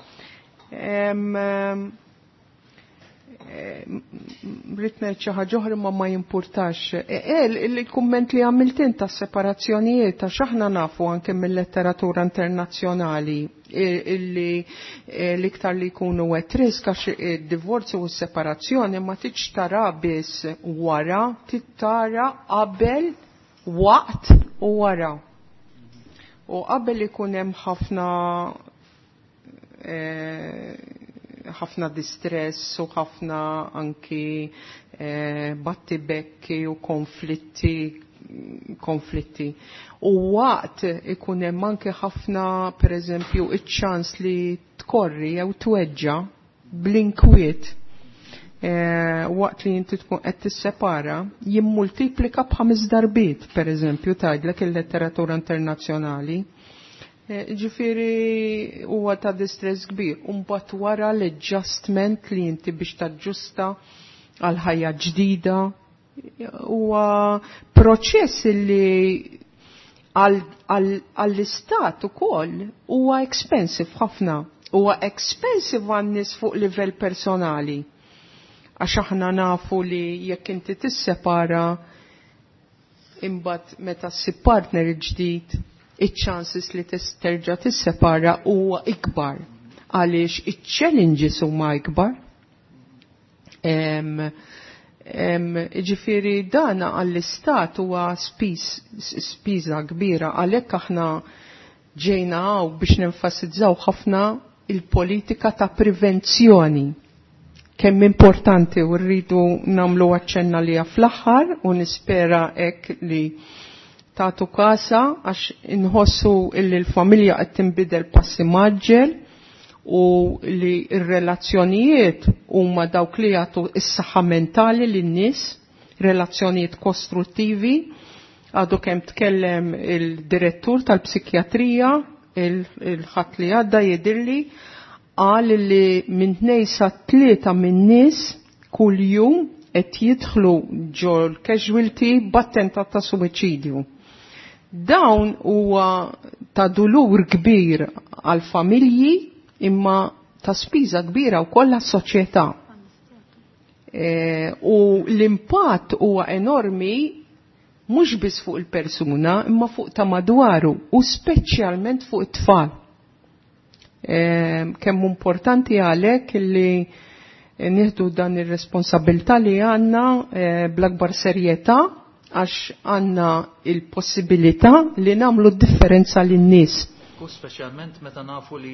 Ritna ċaħġa oħra ma jimpurtax. Il-kumment li għamiltin ta' separazzjonijiet ta' xaħna nafu anke mill-letteratura internazzjonali illi l-iktar li jkunu wet risk għax id-divorzju u s-separazzjoni ma tiġ tara biss wara, tittara qabel, waqt u wara. U qabel ikun hemm ħafna distress u ħafna anki battibekki u konflitti. U waqt ikun hemm anke ħafna pereżempju iċ-ċans li tkorri jew tweġġa bl-inkwiet waqt li inti tkun qed tissepara jimmultiplika b'5 darbiet pereżempju tgħidlek il-letteratura internazzjonali. Ġifieri huwa ta' distress kbir. U mbagħad wara l-adjustment li inti biex taġġusta għal ħajja ġdida huwa proċess li għall-istat ukoll huwa expensive ħafna huwa expensive għan-nies fuq livell personali. Għax aħna nafu li jekk inti tissepara imbagħad meta ssib partner ġdid, iċ-chances li terġa' tissepara huwa ikbar għaliex iċ-challenges huma ikbar. Ġifieri dana għall-istat huwa spiża kbira għalhekk aħna ġejna hawn biex nenfasizzaw ħafna il-politika ta' prevenzjoni. Kemm importanti u rridu nagħmlu aċċenna liha fl-aħħar u nispera hekk li tagħtu kasa għax inħossu li l-familja qed tinbidel passi maġġel u li r-relazzjonijiet huma dawk li jagħtu is-saħħa mentali lin-nies, relazzjonijiet kostruttivi. Għadu kemm tkellem il-direttur tal-psikjatrija, il-ħadd li għadda jidirli, qal li minn 2 sa 3 min-nies kuljum qed jidħlu ġo l-casualty b'attentat ta' suwiċidju. Dawn huwa ta' dulur kbir għal familji imma ta' spiża kbira wkoll għas-soċjetà. U l-impatt huwa enormi mhux biss fuq il-persuna imma fuq ta' madwaru u speċjalment fuq it-tfal. Kemm importanti għalhekk li nieħdu dan ir-responsabilità li għandna bl-akbar serjetà għax għandna il-possibilità li nagħmlu differenza lin-nies. U speċjalment meta nafu li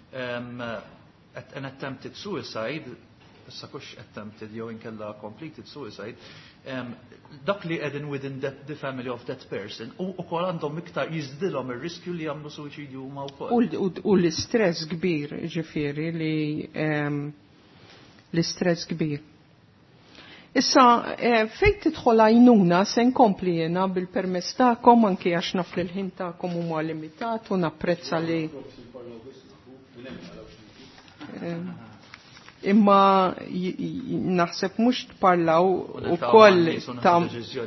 an attempted suicide, issa kux attempted jew inkella completed suicide, dak li qegħdin within the family of that person u wkoll għandhom iktar jiżdilhom ir-riskju li jagħmlu suwiċidju huma wkoll. U l-istress kbir, ġifieri li l-istress kbir. Issa fejn tidħol għajnuna se nkompli jiena bil-permess tagħkom anke għax naf li l-ħin tagħkom huma limitat u napprezza li imma naħseb mhux tparlaw ukoll ta'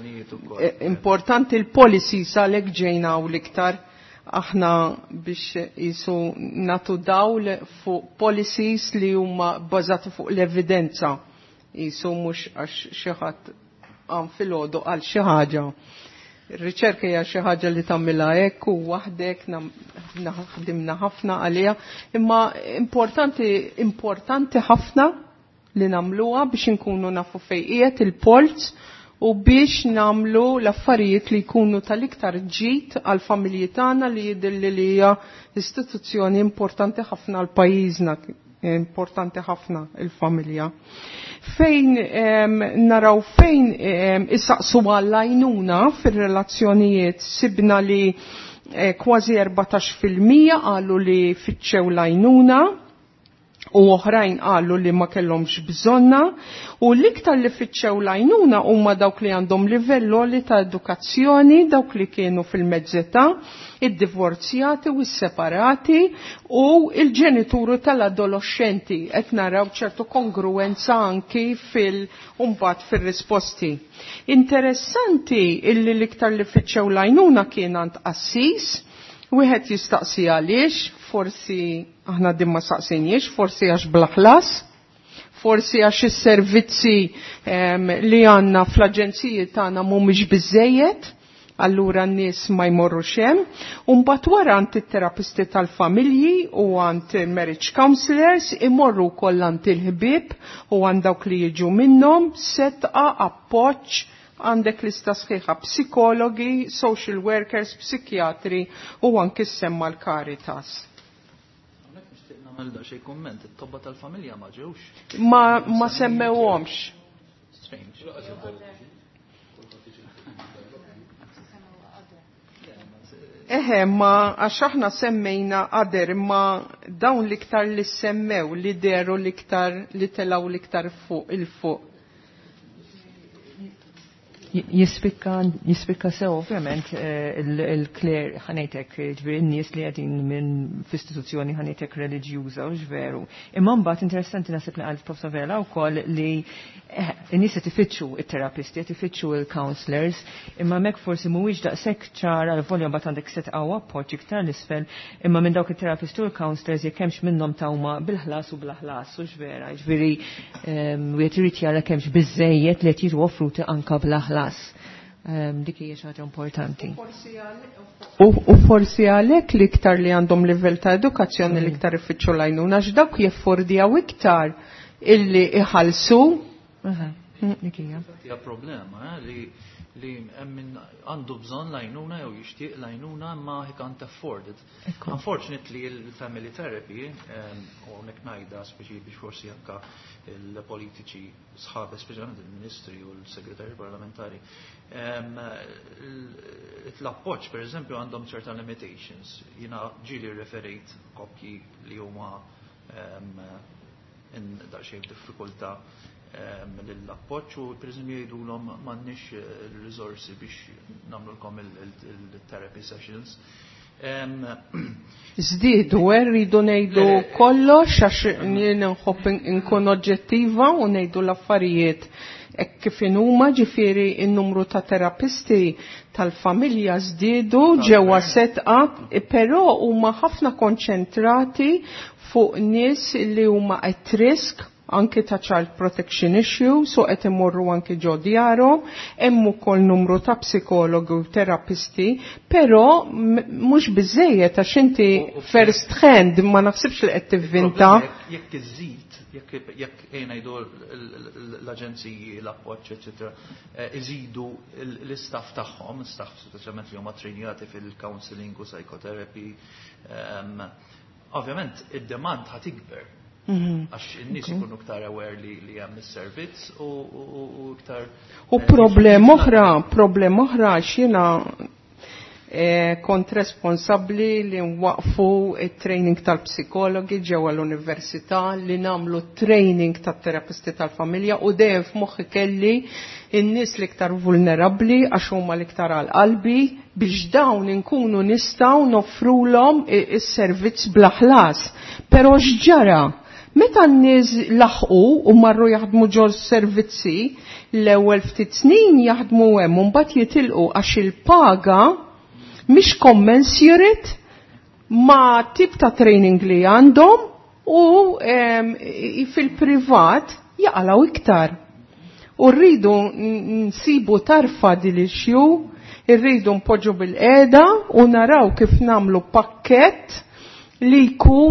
importanti l-policies għalhekk ġejna u l-iktar aħna biex jisu natu dawl fuq policies li huma bbażati fuq l-evidenza. Jisu mhux għax xi ħadd għam fil-għodu għal xi ħaġa. Ir-riċerka hija xi ħaġa li tagħmilha hekk u waħdek ħdimna ħafna għaliha, imma importanti ħafna li nagħmluha biex inkunu nafu fejn qiegħed il-polt u biex nagħmlu l-affarijiet li jkunu tal-iktar ġid għall familji tagħna li jidhirli li hija istituzzjoni importanti ħafna għal pajjiżna, importanti ħafna il-familja. Fejn naraw fejn issaqsu għall-għajnuna fir-relazzjonijiet sibna li kważi 14% qalu li fitxew l-għajnuna u oħrajn qalu li ma kellhomx bżonna u l-iktar li fitxew l-għajnuna huma dawk li għandhom livello li ta' edukazzjoni, dawk li kienu fil-mezzeta, id-divorzjati u s-separati u il-ġenituri tal-adolescenti qed naraw ċertu kongruenza anki fil-umbat fil-risposti. Interessanti illi l-iktar li fitxew l-għajnuna kienet assis, wieħed jistaqsi għaliex, forsi aħna dimma saqsinjiex, forsi għax blaħlas, forsi għax is-servizzi li għandna fl-aġenziji tagħna mhumiex biżejjed, allura n-nies ma jmorrux hemm, u mbagħad wara għand it-terapisti tal-familji u għand marriage counselors imorru wkoll għand il-ħbieb u għand dawk li jiġu minnhom setqa appoġġ għandek lista sħiħa psikologi, social workers, psikjatri u anke semma l-Caritas. Għamel xej komment, it-tobba tal-familja ma ġewx. Ma semmewhomx. Ma għax aħna semmejna qader ma dawn l-iktar li semmew li deru l-iktar li telaw l-iktar fuq il-fuq. Jispikka sew ovvjament il-kler ħanejtek ġveri n-nies li għedin minn f'istituzzjoni ħanejtek reliġjuża u ġveru. Imma mbagħad interessanti nasib li għal Professor Vela wkoll li n-nies qed ifittxu it-terapisti, qed ifittxu il-counselors, imma mek forsi mhuwiex daqshekk ċara l volja mbagħad għandek set qawwa appoġġ iktar l-isfel, imma minn dawk it-terapisti u l-counselors jekk hemmx minnhom tawma bil-ħlas u bla-ħlas u ġvera. Ġveri wieħed irid jara kemmx biżejjed li qed jiġu offruti anke bla-ħlas. Dik hija ħaġa importanti. U forsi għalhekk li iktar li għandhom livell ta' edukazzjoni li iktar ifittxu l-għajnuna x'dawk jeffordjaw iktar illi iħallsu. Dik hija problema li min għandu bżonn l-għajnuna jew jixtieq l-għajnuna ma he can't afford it. Unfortunately il-family therapy u nek ngħidha speċi biex forsi anke il-politiċi sħab speċjalment il-ministri u l-segretarji parlamentari l-appoġġ pereżempju għandhom certain limitations. Jiena ġieli referejt koppji li huma in daqsxejn diffikultà l-appoġġ u pereżempju jgħidulhom m'għandniex il-riżorsi biex nagħmlulkom il-therapy sessions. Żdiedu rridu ngħidu kollox għax nħobb inkun oġġettiva u ngħidu l-affarijiet hekk kif huma, ġifieri n-numru ta' terapisti tal-familja żdiedu ġewwa setqa, però huma ħafna konċentrati fuq nies li huma at risk anke ta' child protection issue, so qed imorru anke ġo djarhom, hemm ukoll numru ta' psikologi u terapisti, però mhux biżejjed għax inti first hand ma naħsibx li qed tivvinta. Jekk iżid, jekk ngħidu l-aġenziji, l-appoġġ, eċetera, iżidu l-istaff tagħhom, staff speċjalment li huma trejnjati fil-counseling u psychotherapy, ovvjament id-demand ħad ikber. Għax in-nies ikunu iktar aware li hemm is-servizz u iktar. U problema oħra x'jiena kont responsabbli li nwaqfu it-training tal-psikologi ġewwa l-università li nagħmlu training tat-terapisti tal-familja u dejjem f'moħħi kelli in-nies l-iktar vulnerabbli għax huma l-iktar għal qalbi biex dawn inkunu nistgħu noffrulhom is-servizz bla ħlas. Però x'ġara? Meta n-nies laħqu u marru jaħdmu ġol servizzi, l-ewwel ftit snin jaħdmu hemm u mbagħad jitilqu għax il-paga mhix commensurate ma' tip ta' training li għandhom u fil-privat jaqalaw iktar. U rridu nsibu tarfa dil-ixju, rridu npoġġu bil-qeda u naraw kif nagħmlu pakkett li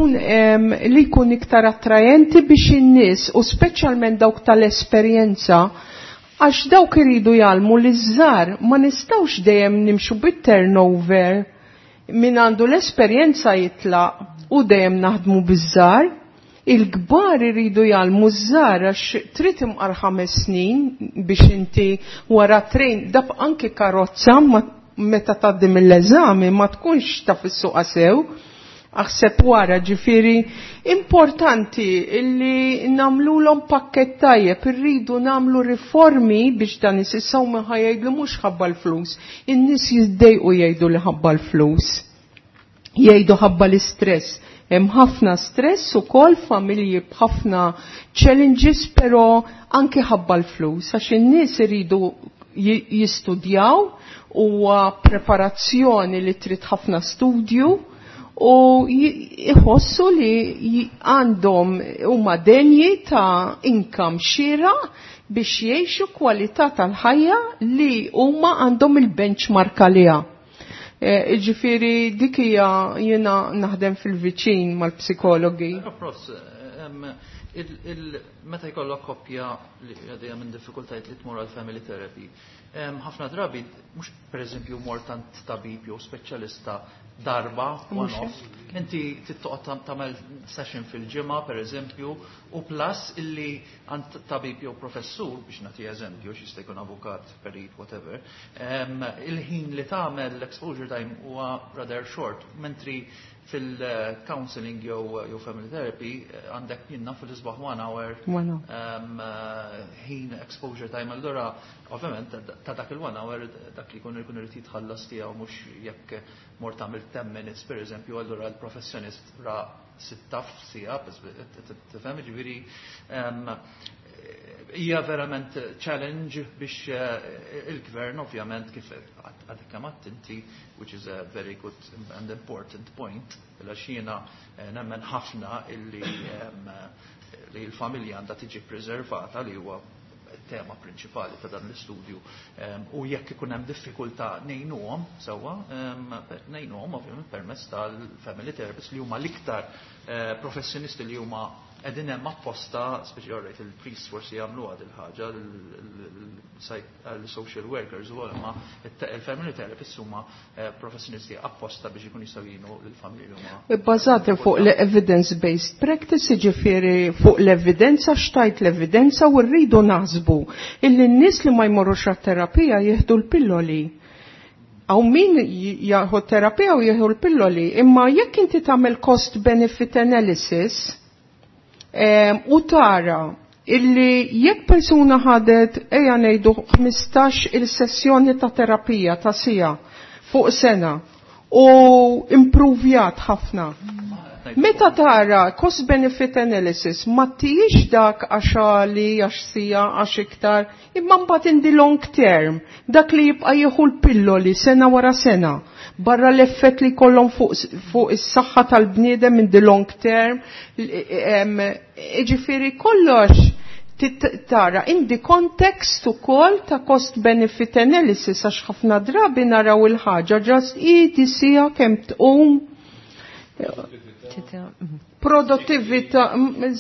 jkun iktar attrajenti biex in-nies u speċjalment dawk tal-esperjenza għax dawk iridu jgħalmu li żgħar ma nistgħux dejjem nimxu bit-turnover min għandu l-esperjenza jitlaq u dejjem naħdmu biż-żgħar. Il-kbar iridu jgħalmu żgħar għax trid imqar 5 snin biex inti wara trejn dab anke karozza meta tgħaddi mill-eżami ma tkunx taf is-suqa sew. Aħseb wara ġifieri importanti illi nagħmluhom pakkett tajjeb, irridu nagħmlu riformi biex dan isissaw ma ħajdlu mhux ħabba l-flus. In-nies jiddejqu jgħidu li ħabba l-flus. Jgħidu ħabba l-istress. Hemm ħafna stress ukoll familji b'ħafna challenges però anke ħabba l-flus għax in-nies iridu jistudjaw u preparazzjoni li trid ħafna studju. U jħossu li għandhom huma denji ta' income xira biex jgħixu kwalità tal-ħajja li huma għandhom il-benchmark għaliha. Ġifieri dik hija jiena naħdem fil-viċin mal-psikologi. Meta jkollok koppja li għadija minn diffikultajiet li tmur għal family therapy, ħafna drabi mhux pereżempju mor tant tabib jew speċjalista darba one-off. Inti tittoqgħod tagħmel session fil-ġimgħa pereżempju u plus illi għand tabib jew professur biex nagħti eżempju x'jista' jkun avukat, perit, whatever. Il-ħin li tagħmel l-exposure time huwa rather short, mentri fil-counseling jew family therapy għandek jinna fil-isbaħ 1 hour ħin exposure time. Allura ovvjament ta' dak il-1 hour dak li jkun irid jitħallas tiegħu mhux jekk mort tagħmel 10 minutes pereżempju, allura l-professjonist ra 6 sija tifhem, ġifieri hija verament challenge biex il-gvern ovvjament kif għadek kemm inti, which is a very good and important point, għax jiena nemmen ħafna illi l-familja għandha tiġi preservata li huwa tema prinċipali ta' dan l-istudju u jekk ikun hemm diffikultà ngħinuhom sewwa ngħinuhom ovvjament permezz tal-family therapist li huma l-iktar professjonisti li huma qegħdin hemm apposta, speċjalment il-priests forsi jagħmluha din ħaġa l-social workers u imma il-family therapists huma professjonisti apposta biex ikun jistgħu jgħinu lill-familji huma. Bbażati fuq l-evidence based practice, jiġifieri fuq l-evidenza xtajt l-evidenza u rridu naħsbu illi n-nies li ma jmorrux għat-terapija jieħdu l-pilloli. Aw min jieħu terapija u jieħu l-pilloli, imma jekk inti tagħmel cost benefit analysis u tara illi jekk persuna ħadet ejja ngħidu 15 il-sessjoni ta' terapija ta' sija fuq sena u improvjat ħafna. Meta tara cost benefit analysis ma tijiex dak għaxali, għax sija, għax iktar, imma mbagħad in the long term, dak li jibqa' jieħu l-pilloli sena wara sena. Barra l-effett li kollhom fuq is-saħħa tal-bniedem in the long term, ġifieri kollox tara in the context ukoll ta' cost benefit analysis għax ħafna drabi naraw il-ħaġa just sija kemm tqum produttività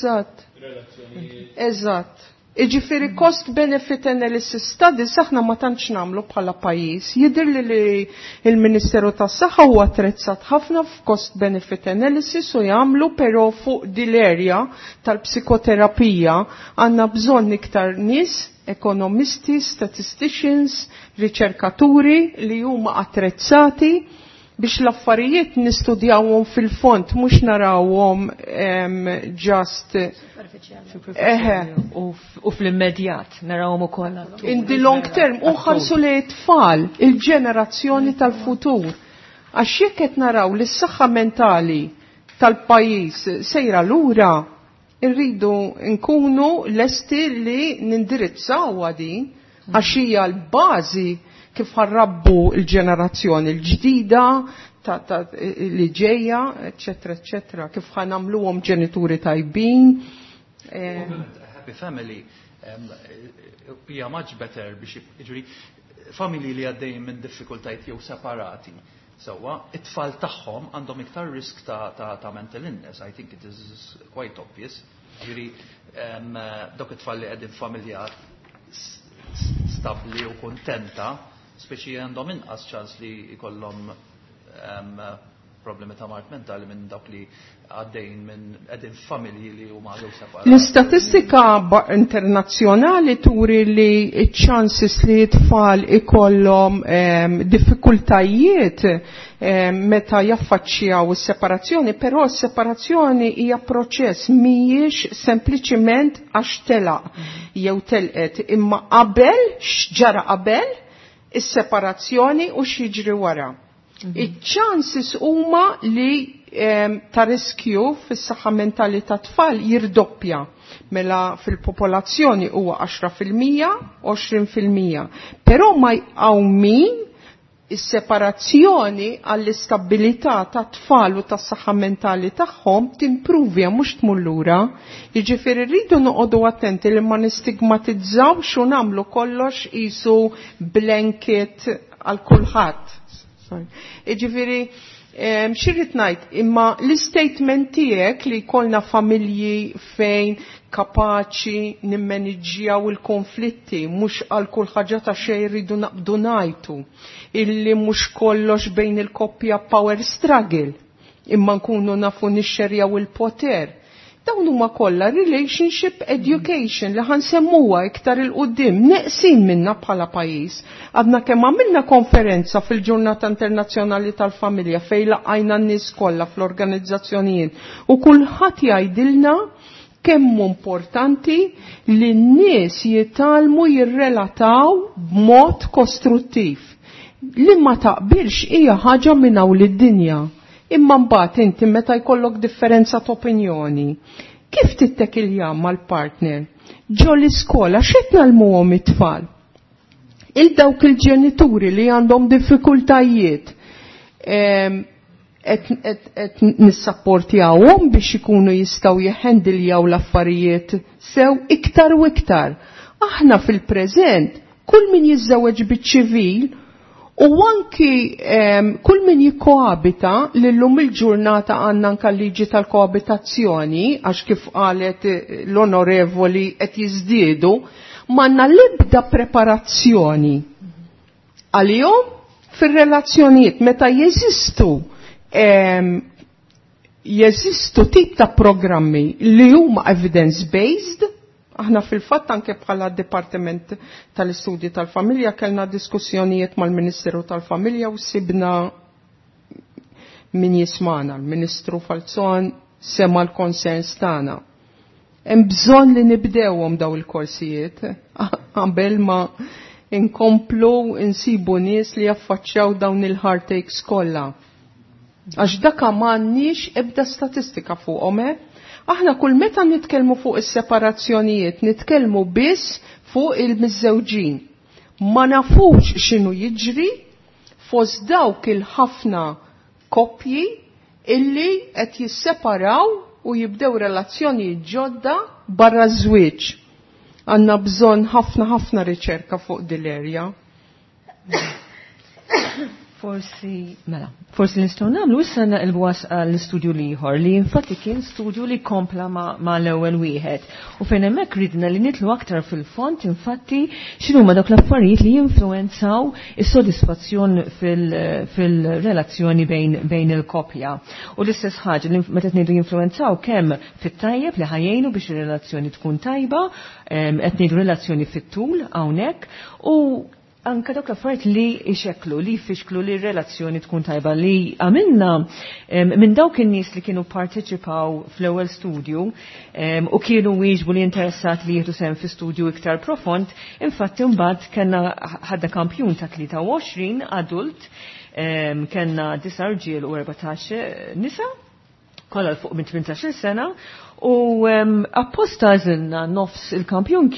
eżatt. Iġifieri cost benefit analysis studies aħna ma tantx nagħmlu bħala pajjiż. Jidher li il-Ministeru tas-Saħħa huwa attrezzat ħafna f'cost benefit analysis u jagħmlu però fuq dil-area tal-psikoterapija għandna bżonn iktar nies, ekonomisti, statisticians, riċerkaturi li huma attrezzati biex l-affarijiet nistudjawhom fil-fond mhux narawhom just u fl-immedjat narawhom ukoll. In the long term u ħarsu li tfal il-ġenerazzjoni tal-futur. Għax jekk qed naraw li s-saħħa mentali tal-pajjiż sejra lura, irridu nkunu lesti li nindirizzaw din għax hija l-bażi kif ħarrabbu il-ġenerazzjoni l-ġdida li ġejja, eccetera, kif ħanamluhom ġenituri tajbin. Happy family hija much better biex jiġri familji li għaddejjin minn diffikultajiet jew separati. Sewwa, it-tfal tagħhom għandhom iktar risk ta' mental illness. I think it is quite obvious. Jiġri dawk it-tfal li qegħdin familja stabbli u kontenta, speċi għandhom inqas ċans li jkollhom problemi ta' mart mentali minn dawk li għaddejn minn qegħdin familji li huma jew separati. L-istatistika internazzjonali turi li ċ-chances li t-tfal ikollhom diffikultajiet meta jaffaċċjaw is-separazzjoni, però s-separazzjoni hija proċess mhijiex sempliċiment għax telaq jew telqet, imma qabel x'ġara qabel is-separazzjoni u x'jiġri wara. Iċ-chances huma li ta' riskju fis-saħħa mentali ta' tfal jirdoppja. Mela fil-popolazzjoni huwa 10%, 20%. Però ma jqgħu min is-separazzjoni għall-istabilità ta' tfal u tas-saħħa mentali tagħhom timpruvja mhux tmur lura. Jiġifieri rridu noqogħdu attenti li ma nistigmatizzawx u nagħmlu kollox qisu blanket għal kulħadd. Ġifieri, xirrit ngħid, imma l-istatement tiegħek li jkollna familji fejn kapaċi nimmaniġġjaw il-konflitti, mhux għal kull ħaġa ta' xejn jridu naqbdu ngħidu, illi mhux kollox bejn il-koppja power struggle, imma nkunu nafu nixxerjaw il-poter. Dawn huma kollha relationship education li ħansemmuha iktar il-qudiem neqsin minna bħala pajjiż. Għadna kemm għamilna konferenza fil-Ġurnata Internazzjonali tal-Familja fejn laqajna n-nies kollha fl-organizzazzjonijiet u kulħadd jgħidilna kemm importanti li n-nies jitalmu jirrelataw b'mod kostruttiv. Li ma taqbilx hija ħaġa minn hawn lid-dinja. Imma mbagħad inti meta jkollok differenza ta' opinjoni, kif tittekiljam mal-partner? Ġo l-iskola x'qed nagħlmuhom it-tfal? Il-dawk il-ġenituri li għandhom diffikultajiet qed nissapportjawhom biex ikunu jistgħu jeħendiljaw l-affarijiet sew iktar u iktar. Aħna fil-preżent kull min jiżżewweġ biċ-ċivil u anki kull min jikkoabita li llum il-ġurnata għandna anke liġi tal-koabitazzjoni għax kif qalet l-onorevoli qed jiżdiedu, m'għandna l-ebda preparazzjoni għalihom fir-relazzjonijiet meta jeżistu tip ta' programmi li huma evidence-based. Aħna fil-fatt anke bħala Dipartiment tal-Istudji tal-Familja kellna diskussjonijiet mal-Ministeru tal-Familja u sibna min jismana, l-Ministru Falzon sema l-konsens tagħna. Hemm bżonn li nibdewhom daw il-korsijiet qabel ma inkomplu insibu nies li jaffaċċjaw dawn il-heartaches kollha. Għax dak m'għandniex ebda statistika fuqhom. Aħna kull meta nitkellmu fuq is-separazzjonijiet, nitkellmu biss fuq il-miżżewġin. Ma nafux x'inhu jiġri fost dawk il-ħafna koppji illi qed jisseparaw u jibdew relazzjonijiet ġodda barra żwieġ. Għandna bżonn ħafna riċerka fuq din l-erja. Forsi nistgħu nagħmlu issa naqilbu għall-istudju ieħor li infatti kien studju li kompla ma' l-ewwel wieħed u fejn hemmhekk ridna li nitlu aktar fil-font infatti x'inhuma dawk l-affarijiet li jinfluwenzaw is-sodisfazzjon fil-relazzjoni bejn il-koppja. U l-istess ħaġa li meta ngħidu jinfluwenzaw kemm fit-tajjeb li ħajjejnu biex ir-relazzjoni tkun tajba, qed ngħidu relazzjoni fit-tul hawnhekk u anka dawk l-affarijiet li ixekklu, li jfixklu li r-relazzjoni tkun tajba li għamilna minn dawk in-nies li kienu parteċipaw fl-ewwel studju u kienu wieġbu li interessat li jieħdu sehem fi studju iktar profond, infatti mbagħad kellna ħadda kampjun ta' 23 adult, kellna 9 irġiel u 14 nisa, kollha fuq minn 18 sena. U apposta għażilna nofs il-kampjun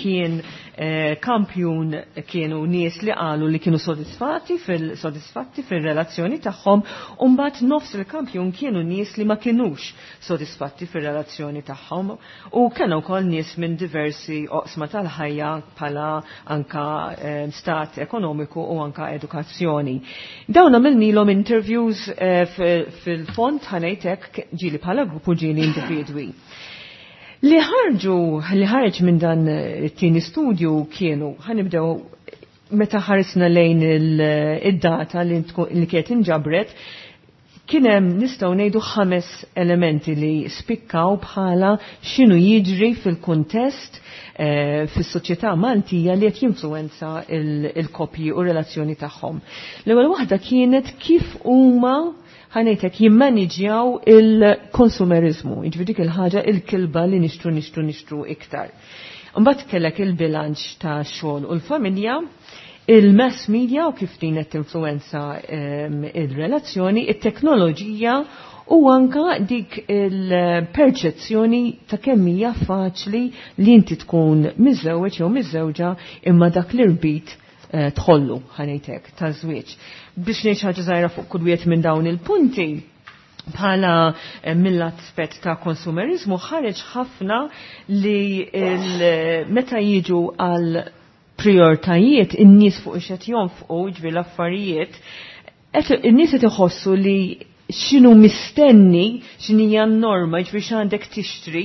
kampjun kienu nies li qalu li kienu sodisfatti fil-relazzjoni tagħhom u mbagħad nofs il-kampjun kienu nies li ma kienux sodisfatti fir-relazzjoni tagħhom u kienu wkoll nies minn diversi oqsma tal-ħajja bħala anka stat ekonomiku u anka edukazzjoni. Dawn għamilnilhom interviews fil-fond ħanejtek ġieli bħala grupp u ġieli individwi. Li ħarġ minn dan it-tieni studju kienu ħanibdew meta ħarisna lejn id-data li kienet inġabret kien hemm nistgħu ngħidu 5 elementi li spikkaw bħala x'inhu jiġri fil-kuntest fis-soċjetà Maltija li qed jinfluwenza il-koppji u relazzjoni tagħhom. L-ewwel waħda kienet kif huma ħanejtek jimmaniġjaw il-konsumerizmu, dik il-ħaġa il-kilba li nixtru iktar. Mbagħad kellek il-bilanċ ta' xogħol u l-familja, il-mass media u kif din qed tinfluwenza il-relazzjoni, it-teknoloġija u anka dik il-perċezzjoni ta' kemm hija faċli li inti tkun miżewweġ jew miżewġa imma dak l-irbit tħollu ħanejtek ta' żwieġ. Biex ngħid ħaġa żgħira fuq kull wieħed minn dawn il-punti bħala mill-aspett ta' konsumerizmu ħareġ ħafna li meta jiġu għal prioritajiet in-nies fuq ix-qed jonfqu jiġri l-affarijiet in-nies qed iħossu li x'inhu mistenni, x'inhija n-norma ġbiex għandek tixtri,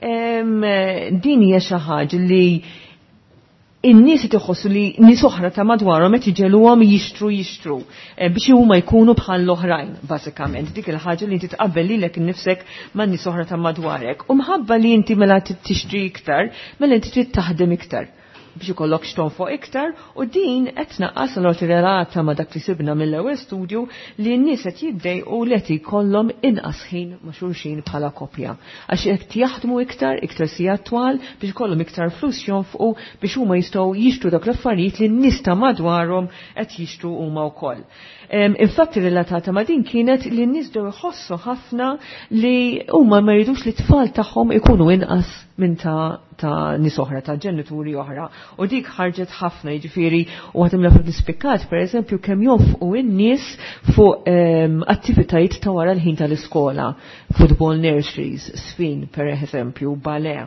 din hija xi ħaġa li in-nies qed iħossu li nies oħra ta' madwarhom qed jiġeluhom jixtru biex huma jkunu bħal l-oħrajn bażikament. Dik il-ħaġa li inti tqabbel lilek innifsek man nies oħra ta' madwarek. U mħabba li inti mela tixtri iktar, mela inti trid taħdem iktar biex ikollok xtonfoq iktar, u din qed tnaqqas l-orti relata ma' dak li sibna mill-ewwel studju li n-nies qed jiddejqu li qed jkollhom inqas ħin ma' xulxin bħala koppja. Għax qed jaħdmu iktar sigħat twal biex ikollhom iktar flus jonfqu biex huma jistgħu jixtru dak l-affarijiet li n-nies ta' madwarhom qed jixtru huma wkoll. Infatti relatata ma' din kienet li n-nies dew iħossu ħafna li huma ma jridux li t-tfal tagħhom ikunu inqas minn ta' nies oħra, ta' ġenituri oħra. U dik ħarġet ħafna, jiġifieri u għadhom la fl-ispikkat, pereżempju kemm jonfqu in-nies fuq attivitajiet ta' wara l-ħin tal-iskola, football nurseries, sfin pereżempju, ballet,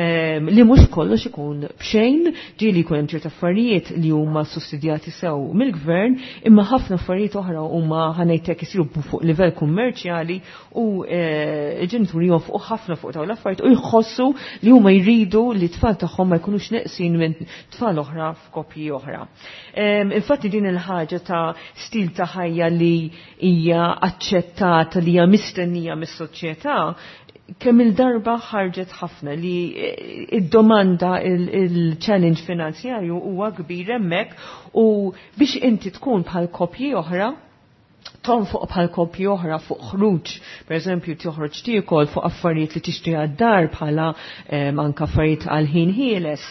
li mhux kollox ikun b'xejn, ġieli jkun hemm ċerta affarijiet li huma sussidjati sew mill-gvern, imma ħafna affarijiet oħra huma ħanejtek isiru fuq livell kummerċjali u ġenituri jonfqu ħafna fuq dawn l-affarijiet u jħossu li huma jridu li tfal tagħhom ma jkunux neqsin minn tfal oħra f'koppji oħra. Infatti din il-ħaġa ta' stil ta' ħajja li hija aċċettata li hija mistennija mis-soċjetà kemm il-darba ħarġet ħafna li id-domanda il-challenge finanzjarju huwa kbir hemmhekk u biex inti tkun bħal koppji oħra tonfoq bħal koppji oħra fuq ħruġ, pereżempju toħroġ tiekol fuq affarijiet li tixtri għad-dar bħala anke affarijiet għal ħin ħieles.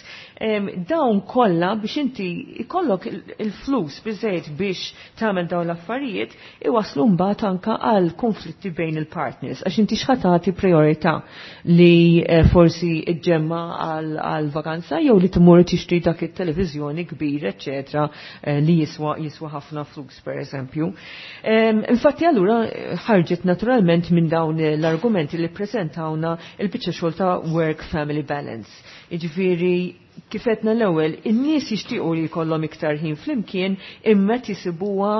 Dawn kollha biex inti ikollok il-flus biżejjed biex tagħmel dawn l-affarijiet iwaslu mbagħad anke għal konflitti bejn il-partners għax inti x'ħatati priorità li forsi iġġemma għal vakanza jew li tmur tixtri dak it-televiżjoni kbir, eċetera, li jiswa ħafna flus pereżempju. Infatti allura ħarġet naturalment minn dawn l-argumenti li ppreżentawna il-biċċa xogħol ta' work-family balance. Jiġifieri kifetna l-ewwel, in-nies jixtiequ li jkollhom iktar ħin flimkien imma tisibuha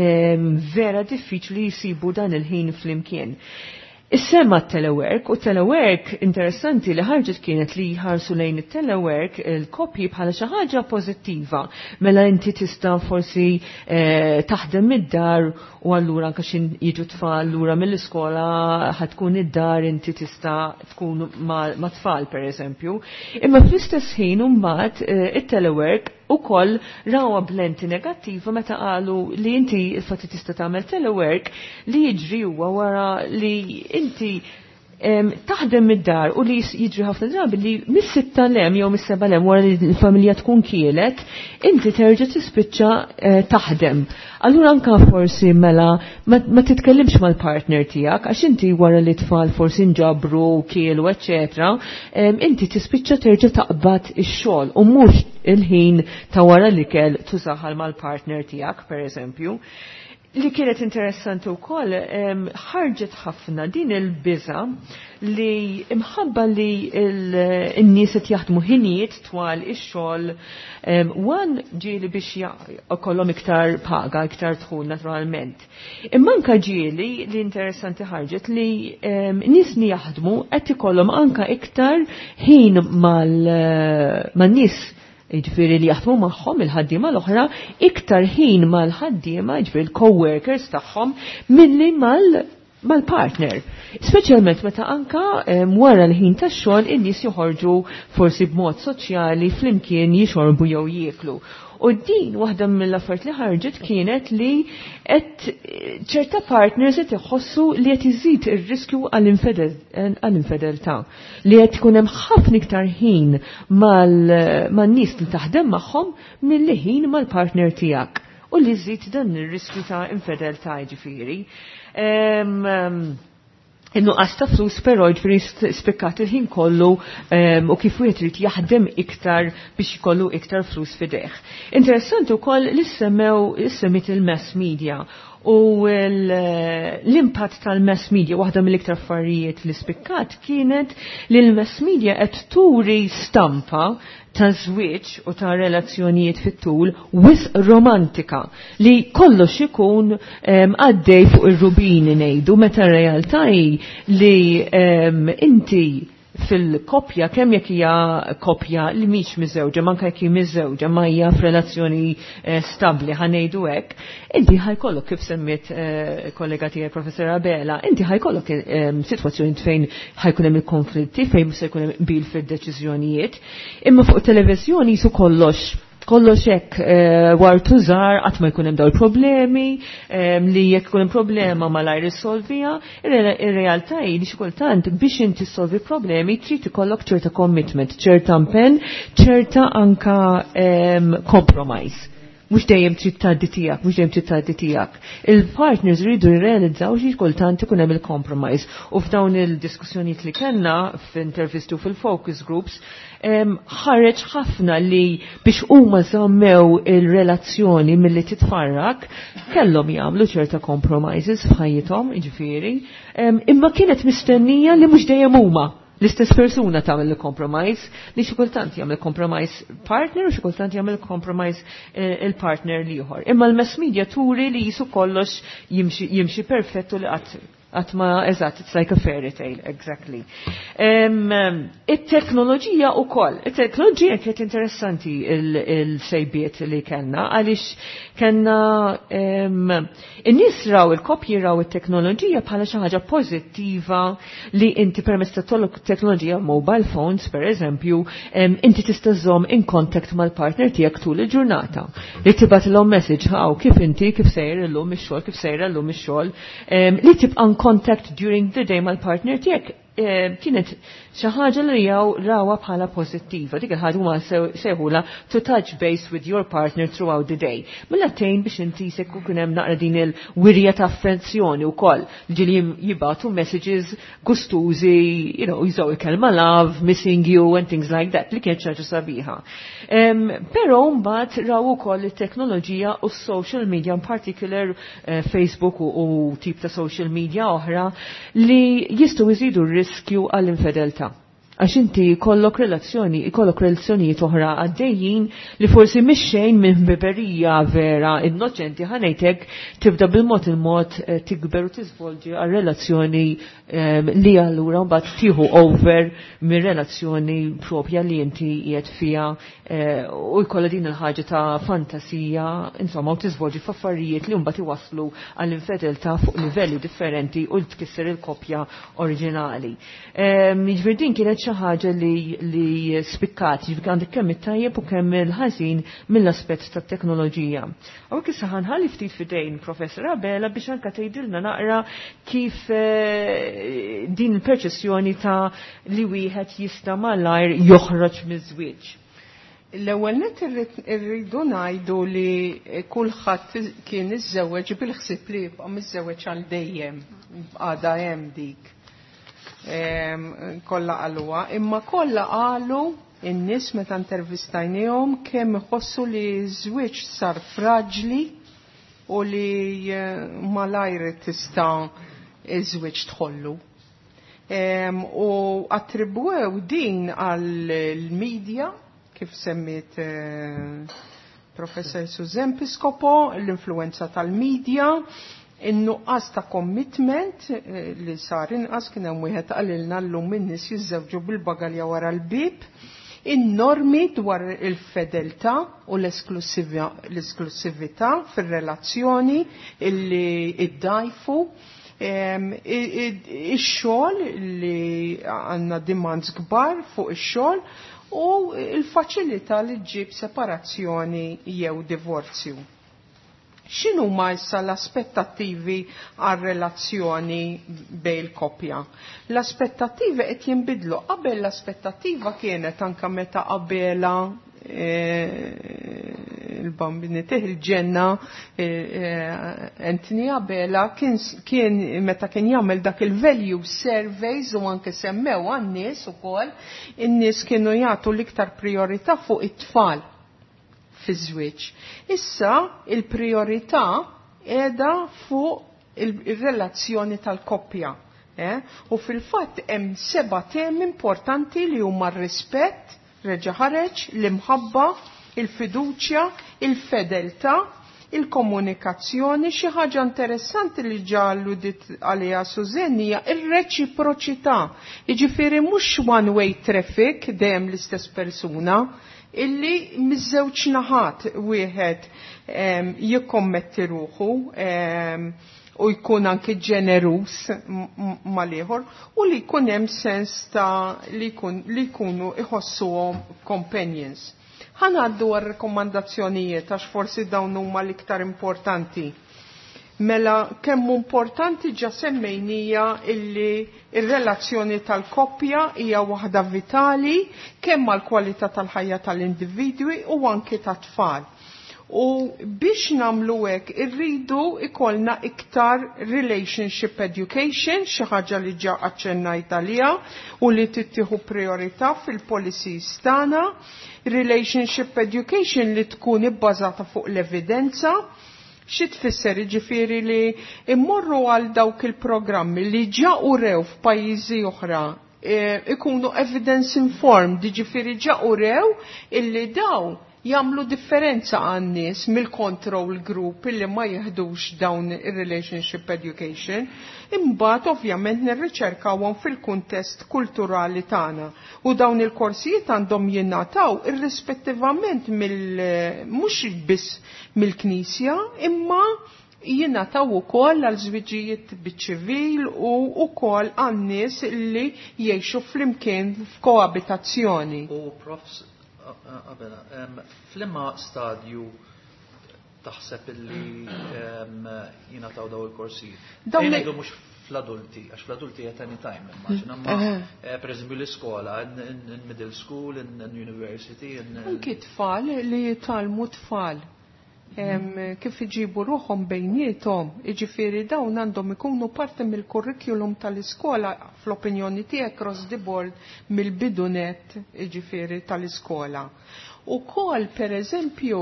vera diffiċli jsibu dan il-ħin flimkien. Is-semma t-telework u telework interessanti li ħarġet kienet li jħarsu lejn it-telework il-koppji bħala xi ħaġa pożittiva mela inti tista' forsi taħdem mid-dar u allura anke xi jiġu tfal lura mill-iskola ħatkun id-dar inti tista' tkun ma' tfal pereżempju. Imma fl-istess ħin imbagħad it-telework ukoll rawa blenti negattiva meta qalu li inti fatti tista' tagħmel telework li jiġri huwa wara li inti taħdem mid-dar u li jiġri ħafna drabi li mis-6 lem jew mis-7 lem wara li l-familja tkun kielet, inti terġa' tispiċċa taħdem. Allura anke forsi mela ma titkellimx mal-partner tiegħek għax inti wara li tfal forsi nġabru kielu eċetera, inti tispiċċa terġa' taqbad ix-xogħol u mhux il-ħin ta' wara li kell tużaħal mal-partner tiegħek pereżempju. Li kienet interessanti wkoll ħarġet ħafna din il-biża li imħabba li n-nies qed jaħdmu ħinijiet twal ix-xogħol ġieli biex ikollhom iktar paga, iktar dħul naturalment. Imma anke ġieli li interessanti ħarġet li nies li jaħdmu qed ikollhom anke iktar ħin man-nies jiġifieri li jaħdmu magħhom il-ħaddiema l-oħra iktar ħin mal-ħaddiema jiġifieri l-coworkers tagħhom milli mal-partner. Speċjalment meta anka wara l-ħin tax-xogħol in-nies joħorġu forsi b'mod soċjali flimkien jixorbu jew jieklu. U din waħda mill-affarijiet li ħarġet kienet li qed ċerta partners qed iħossu li qed iżid ir-riskju għall-infideltà. Li qed ikun hemm ħafna iktar ħin man-nies li taħdem magħhom milli ħin mal-partner tiegħek. U li żid dan ir-riskju ta' infideltà jiġifieri. Innuqqas ta' flus però ġifieri spikkat il-ħin kollu u kif wieħed irid jaħdem iktar biex jkollu iktar flus fideh. Interessanti wkoll li semmit il-mass media u l-impatt tal-mass media waħda mill-iktar affarijiet li spikkat kienet li l-mass media qed turi stampa ta' żwieġ u ta' relazzjonijiet fit-tul wis romantika li kollox ikun għaddej fuq ir-rubini ngħidu meta realtà li inti fil-kopja kemm jekk hija kopja li mhix miżewġa manka jekk hi miżewġa ma hija f'relazzjoni stabbli ħanejdu hekk, inti ħajkollok kif semmiet kollega tiegħi Professor Abela, inti ħajkollok sitwazzjoni fejn ħajkun hemm il-konflitti fejn se jkun hemm qbil fid-deċiżjonijiet, imma fuq televiżjoni jisu kollox hekk wartu żgħar qatt ma jkun hemm dawn problemi li jekk ikun hemm problema malajr issolvija, ir-realtà hi li xi kultant biex inti solvi problemi trid ikollok ċerta commitment, ċerta impenn, ċerta anka compromise. Mhux dejjem trid tgħaddi tiegħek, Il-partners rridu jirrealizzaw xi kultant ikun hemm il-compromise. U f'dawn il-diskussjonijiet li kellna f'intervistu fil-focus groups ħareġ ħafna li biex huma żammew il-relazzjoni milli titfarrak kellhom jagħmlu ċerta compromises f'ħajjithom, jiġifieri, imma kienet mistennija li mhux dejjem huma l-istess persuna tagħmel il-compromise li xi kultant jagħmel compromise partner u xi kultant jagħmel compromise il-partner ieħor. Imma l-mass media turi li jisu kollox jimxi perfettu li qatt ma eżatt, it's like a fairy tale, exactly. It-teknoloġija wkoll. It-teknoloġija kienet interessanti il-sejbiet li kellna għaliex kellna in-nies il-kopji raw it-teknoloġija bħala xi ħaġa pożittiva li inti permezz teknoloġija mobile phones pereżempju inti tista' żomm in contact mal-partner tiegħek tul il-ġurnata. Li tibgħatilhom message kif inti, kif sejr illum ix-xogħol, kif sejra llum ix-xogħol, li tibqa' contact during the day mal-partner tiegħek kienet xi ħaġa li rawa bħala pożittiva. Dik il-ħaġa huma seħula to touch base with your partner throughout the day. Mela tgħin biex inti sekku kien hemm naqra din il-wirja ta' affezzjoni wkoll ġieli jibgħatu messages gustużi, jużaw il-kelma love, missing you and things like that li kienet xi ħaġa sabiħa. Però mbagħad raw ukoll it-teknoloġija u s-social media in particular Facebook u tip ta' social media oħra li jistgħu jżidu riskju għall-infedeltà. Għax inti kollok relazzjonijiet oħra għaddejjin li forsi mixxejn minn biberija vera innoċenti ħanejtek tibda bil-mod tikber u tiżvolġi għal relazzjoni li allura mbagħad tieħu over minn relazzjoni propja li inti qiegħed fiha u jkollha din il-ħaġa ta' fantasija, insomma, u tiżvolġi f'affarijiet li mbagħad iwasslu għall-infedeltà fuq livelli differenti u tkisser il-kopja oriġinali. Jiġifieri din kienet xi ħaġa li spikkat, ġifieri għandek kemm it-tajjeb u kemm il-ħażin mill-aspett tat-teknoloġija. Hawnhekk issa ħanħalli ftit fidejn Professor Abela biex anke tgħidilna naqra kif din il-perċessjoni ta' li wieħed jista' malajr joħroġ miż-żwieġ. L-ewwel net irridu ngħidu li kulħadd kien iżżewweġ bil-ħsieb li jibqa' miżżewweġ għal dejjem għadha hemm dik. Kollha qalwa, imma kollha qalu in-nies meta intervistajnihom kemm iħossu li żwieġ sar fraġli u li malajr tista' iż-żwieġ tħollu. U attribwew din għall-medja kif semmiet Professor Susan Piscopo, l-influenza tal-medja, in-nuqqas ta' commitment li sar inqas kien hemm wieħed qalilna llum in-nies jiżżewġu bil-bagalja wara l-bib, in-normi dwar il-fedeltà u l-esklusività fir-relazzjoni illi iddajfu, ix-xogħol li għandna demands kbar fuq ix-xogħol u l-faċilità li ġġib separazzjoni jew divorzju. X'inhu ma issa l-aspettattivi għar-relazzjoni bejn il-koppja? L-aspettattivi qed jinbidlu. Qabel l-aspettattiva kienet anke meta Abela il-bambini il-ġenna Anthony Abela kien meta kien jagħmel dak il-value surveys u anke semmew għan-nies ukoll, in-nies kienu jagħtu l-iktar priorità fuq it-tfal fiż-żwieġ. Issa il-priorità qiegħda fuq il-relazzjoni tal-koppja. U fil-fatt hemm 7 temi importanti li huma r-rispett, reġa' ħareġ, l-imħabba, il-fiduċja, il-fedeltà, il-komunikazzjoni, xi ħaġa interessanti li ġa alludit għaliha Sużen hija r-reċiproċità. Jiġifieri mhux one-way traffic dejjem l-istess persuna, illi miż-żewġ naħat wieħed jikkommetti ruħu u jkun anke ġenerus mal-ieħor u li jkun hemm sens ta' li jkunu iħossuhom companions. Ħanaddu għar-rekomandazzjonijiet għax forsi dawn huma l-iktar importanti. Mela kemm importanti ġa semmejnija illi ir-relazzjoni tal-koppja hija waħda vitali kemm għall-kwalità tal-ħajja tal-individwi u anke tat-tfal. U biex namlu hekk irridu ikollna iktar relationship education, xi ħaġa li ġa aċċennajt għaliha u li tittieħu priorità fil-policies tagħna, relationship education li tkun ibbażata fuq l-evidenza. Xi tfisser jiġifieri li immorru għal dawk il-programmi li ġa urew f'pajjiżi oħra ikunu evidence informed, jiġifieri ġa urew illi daw jamlu differenza għan-nies mill-control group illi ma jeħdux dawn ir-relationship education, imbagħad ovvjament nirriċerkawhom fil-kuntest kulturali tagħna. U dawn il-korsijiet għandhom jingħataw irrispettivament mhux biss mill-Knisja, imma jingħataw ukoll għal żwiġijiet biċ-ċivil u wkoll għan-nies li jgħixu flimkien f'koabitazzjoni. Flimma stadju taħseb illi jingħataw daw il-korsijiet? Ngħidu mhux fl-adulti, għax fl-adulti at any time, immaġina, ma pereżempju l-iskola, in middle school, in university. Anki tfal li jitalmu tfal. Kif iġibu ruħhom bejniethom, jiġifieri dawn għandhom ikunu parti mill-kurrikulum tal-iskola fl-opinjoni tiegħek cross the board mill-bidunet jiġifieri tal-iskola. Ukoll pereżempju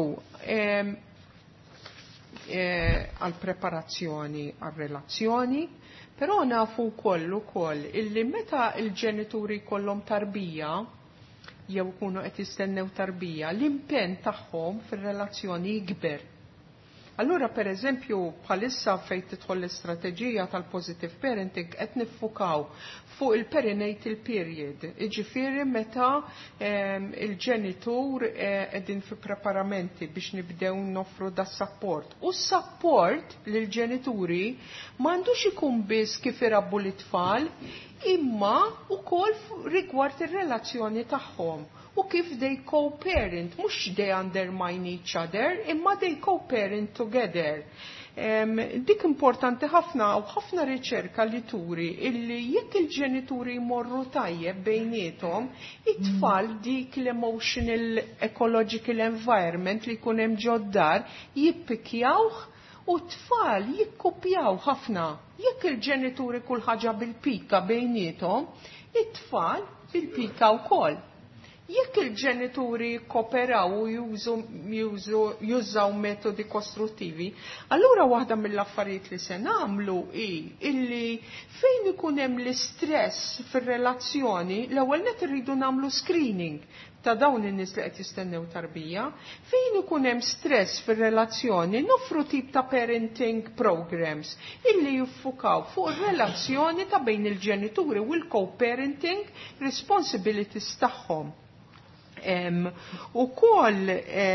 għal preparazzjoni għal relazzjoni, però nafu ukoll illi meta il-ġenituri kollhom tarbija jew ikunu qed jistennew tarbija, l-impenn tagħhom fir-relazzjoni jikber. Allura pereżempju bħalissa fejn tidħol l-istrateġija tal-positive parenting qed niffukaw fuq il-perinatal period, jiġifieri meta il-ġenitur qegħdin fi preparamenti biex nibdew noffru da support. U s-support lil ġenituri m'għandux ikun biss kif irabbu l-itfal, imma ukoll rigward ir-relazzjoni tagħhom u kif they co-parent, mhux they undermine each other, imma they co-parent together. Dik importanti ħafna u ħafna riċerka li turi illi jekk il-ġenituri jmorru tajjeb bejniethom, it-tfal dik l-emotional ecological environment li jkun hemm ġoddar jippikjawh u t-tfal jikkupjaw ħafna. Jekk il-ġenituri kull ħaġa bil-pika bejniethom, it-tfal bil-pika wkoll. Jekk il-ġenituri kooperaw u jużaw metodi kostruttivi, allura waħda mill-affarijiet li se nagħmlu illi fejn ikun hemm l-istress fir-relazzjoni, l-ewwel net irridu nagħmlu screening ta' dawn in-nies li qed jistennew tarbija, fejn ikun hemm stress fir-relazzjoni, noffru tip ta' parenting programs illi jiffukaw fuq ir-relazzjoni ta' bejn il-ġenituri u l-co-parenting responsibilities tagħhom. U koll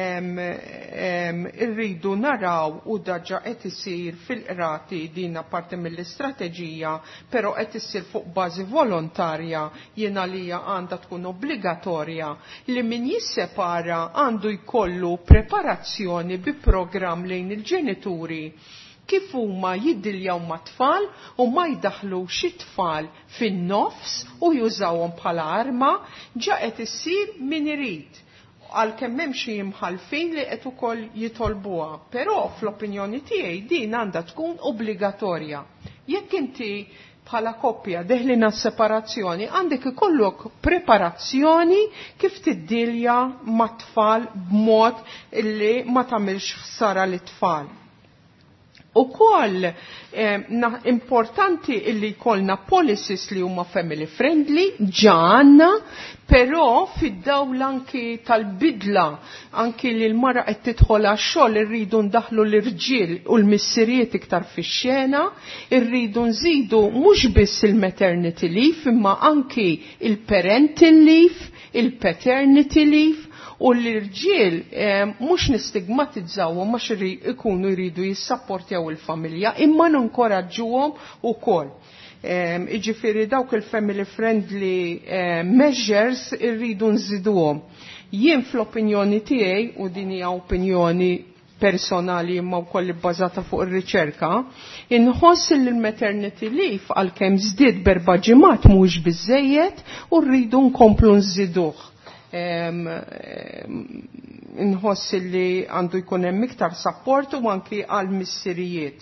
irridu naraw u daġġa qed isir fil-qrati dina parti mill-istrateġija, però qed isir fuq bażi volontarja jiena lija għandha tkun obbligatorja li min jissepara għandu jkollu preparazzjoni bi programm lejn il-ġenituri kif huma jiddiljaw ma' tfal u ma jdaħlu xi tfal fin-nofs u jużawhom bħala arma ġa qed issir min irid. għalkemm hemm xi mħalfin li qed ukoll jitolbuha, però fl-opinjoni tiegħi din għandha tkun obbligatorja. Jekk inti bħala koppja deħlina separazzjoni għandek ikollok preparazzjoni kif tiddilja mat-tfal b'mod li ma tagħmilx ħsara lit-tfal. Ukoll importanti illi jkollna policies li huma family friendly ġanna, però fid-dawl anki tal-bidla anki li l-mara qed tidħol għax-xogħol irridu ndaħlu l-irġiel u l-missirijiet iktar fix-xena, irridu nżidu mhux biss il-maternity leave imma anki il-parental leave, il-paternity leave. U l-irġiel mhux nistigmatizzawhom ma ikunu jridu jissapportjaw il-familja imma ninkoraġġuhom ukoll. Iġifieri dawk il-family friendly measures irridu nżiduhom. Jien fl-opinjoni tiegħi u din hija opinjoni personali imma wkoll bbażata fuq ir-riċerka, inħoss li l-maternity leave għalkemm żdied b'4 ġimgħat mhux biżejjed u rridu nkomplu nżiduh. Inħoss li għandu jkun hemm iktar support u anki għal missirijiet.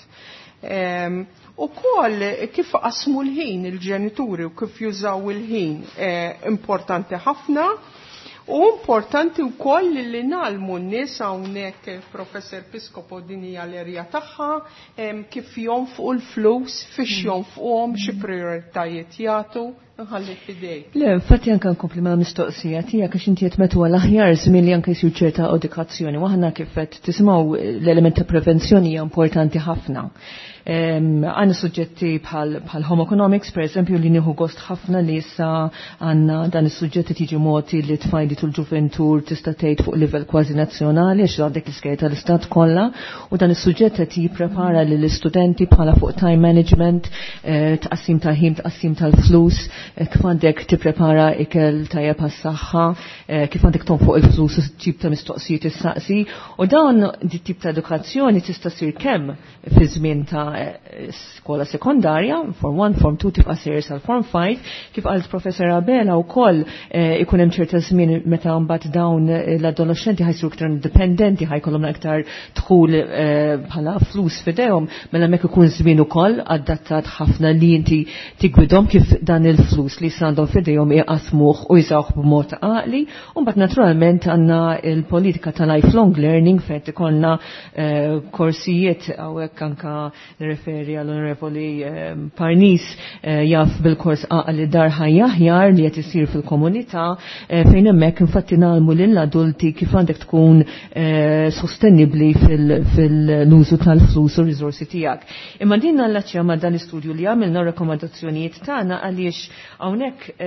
Ukoll kif qasmu l-ħin il-ġenituri u kif jużaw il-ħin importanti ħafna. U importanti wkoll li nagħlmu n-nies hawnhekk Professor Piscopo din hija l-erja tagħha kif jonfqu l-flus, fiex jonfquhom, xi prijoritajiet jagħtu. Nħalli fidejk. Le, infatti anke nkompli ma' mistoqsija tiegħek għax inti qed metwa l-aħjar żmien li anke jsir ċerta edukazzjoni. Waħna kif qed tisimgħu l-element ta' prevenzjoni hija importanti ħafna. Għanna suġġetti bħal home economics, per eżempju, li nieħu gost ħafna li issa għanna dan is-suġġetti tiġi moti li tfajdi tul ġuventur tista' tgħid fuq livell kważi nazzjonali għax għandek l-iskejja tal-istat kollha u dan is-suġġett qed jipprepara lill-istudenti bħala fuq time management, tqassim ta' ħin, tqassim tal-flus, kif għandek tipprepara ikel tajjeb għas-saħħa, kif għandek tonfoq il-flus u tip ta' mistoqsijiet issaqsi u dawn tip ta' edukazzjoni tista' ssir kemm fi żmien ta' skola sekondarja, Form 1, Form 2 tibqa' sejjer sal Form 5, kif qalt Professor Abela wkoll ikun hemm ċerta żmien meta mbagħad dawn l-adolescenti ħajsiru iktar indipendenti, ħajkollhom aktar dħul bħala flus f'idejhom, mela hemmhekk ikun żmien ukoll adattat ħafna li inti tigwidhom kif dan il-flus li għandhom f'idejhom iqasmuh u jżawh b'mod għaqli, u mbagħad naturalment għandna il-politika ta' lifelong learning fejn ikollna korsijiet hawnhekk anke referi għall-Onorevoli Parnis jaf bil-kors li dar ħajja aħjar li qed isir fil-komunità fejn hemmhekk infatti nagħmlu lill-adulti kif għandek tkun sostenibbli fil-użu tal-flus u r-riżorsi tiegħek. Imma din nallaċċja ma' dan l-istudju li għamilna rakkomandazzjonijiet tagħna għaliex hawnhekk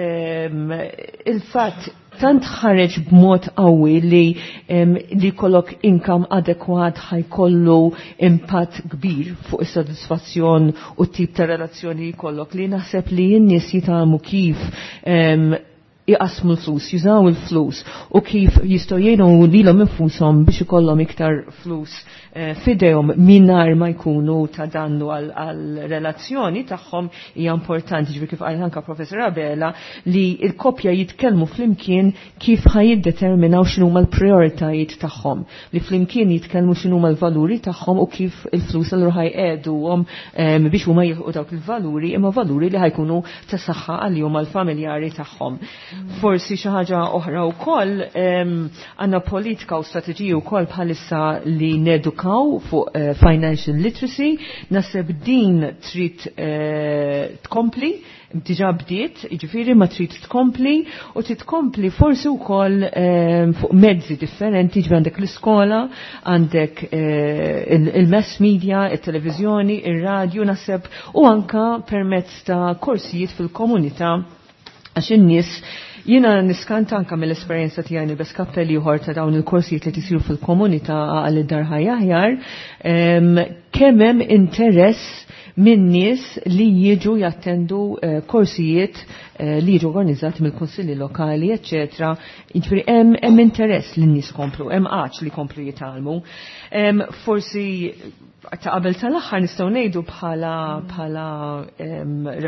il-fatt tant ħareġ b'mod qawwi li kollok income adekwat ħajkollu impatt kbir fuq is-sodisfazzjon u t-tip ta' relazzjoni jkollok li naħseb li n-nies jitgħalmu kif iqasmu l-flus, jużaw il-flus u kif jistgħu jgħinu lilhom infushom biex ikollhom iktar flus fidejhom mingħajr ma jkunu ta' dannu għal-relazzjoni tagħhom hija importanti. Ġifieri kif qal anke Professor Abela li l-koppja jitkellmu flimkien kif ħajiddeterminaw x'inhuma l-prijoritajiet tagħhom, li flimkien jitkellmu x'inhuma l-valuri tagħhom u kif il-flus allura ħajqegħduhom biex huma jilħqu dawk il-valuri imma valuri li ħajkunu ta' saħħa għalihom għall-familjari tagħhom. Forsi xi ħaġa oħra wkoll għandna politika u strateġiji wkoll bħalissa li nedukaw fuq financial literacy, naseb din trid tkompli, diġà bdiet, jiġifieri ma trid tkompli u titkompli forsi wkoll fuq mezzi differenti, ġifieri għandek l-iskola, għandek il-mass media, it-televiżjoni, ir-radju naseb u anka permezz ta' korsijiet fil-komunità għax in-nies jiena niskanta anke mill-esperjenza tiegħi bes kappelli ieħor ta' dawn il-korsijiet li tisiru fil-komunità għal id-dar ħajja aħjar kemm hemm interess min nies li jiġu jattendu korsijiet li jiġu organizzati mill-kunsilli lokali, eċetera. Jiġifieri hemm interess li n-nies komplu, hemm qatt li komplu jitgħallmu. Forsi ta' qabel tal-aħħar nistgħu ngħidu bħala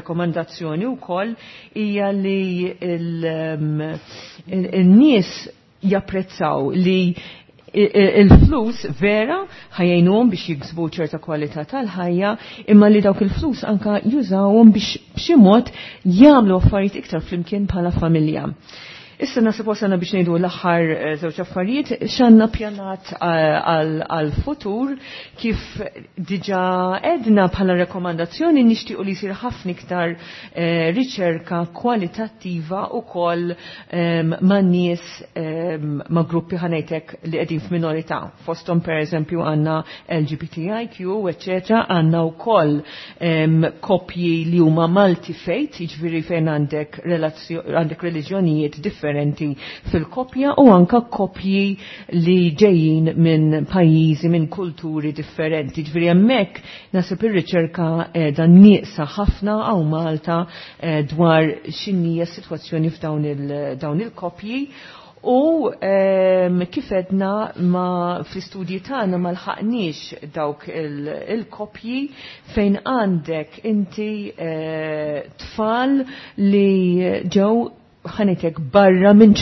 rekomandazzjoni wkoll hija li n-nies japprezzaw li il-flus vera ħajjejnuhom biex jiksbu ċerta kwalità tal-ħajja, imma li dawk il-flus anka jużawhom biex b'xi mod jagħmlu affarijiet iktar flimkien bħala familja. Issa nasib wasalna biex ngħidu l-aħħar żewġ affarijiet x'għandna pjanat għal-futur kif diġà għedna bħala rekomandazzjoni nixtiequ li jsir ħafna iktar riċerka kwalitattiva wkoll ma' nies ma' gruppi ħanejtek li qegħdin f'minorità. Fosthom pereżempju għandna LGBTIQ, eċetera, għandna wkoll koppji li huma multi-faith, jiġifieri fejn għandek reliġjonijiet differenti fil-koppja u anka koppji li ġejjin minn pajjiżi, minn kulturi differenti. Ġifieri hemmhekk nasib ir-riċerka qiegħda nieqsa ħafna hawn Malta dwar x'inhija s-sitwazzjoni f'dawn il-koppji. U kif edna fl-istudji tagħna ma lħaqniex dawk il-koppji fejn għandek inti tfal li ġew ħanitek barra minn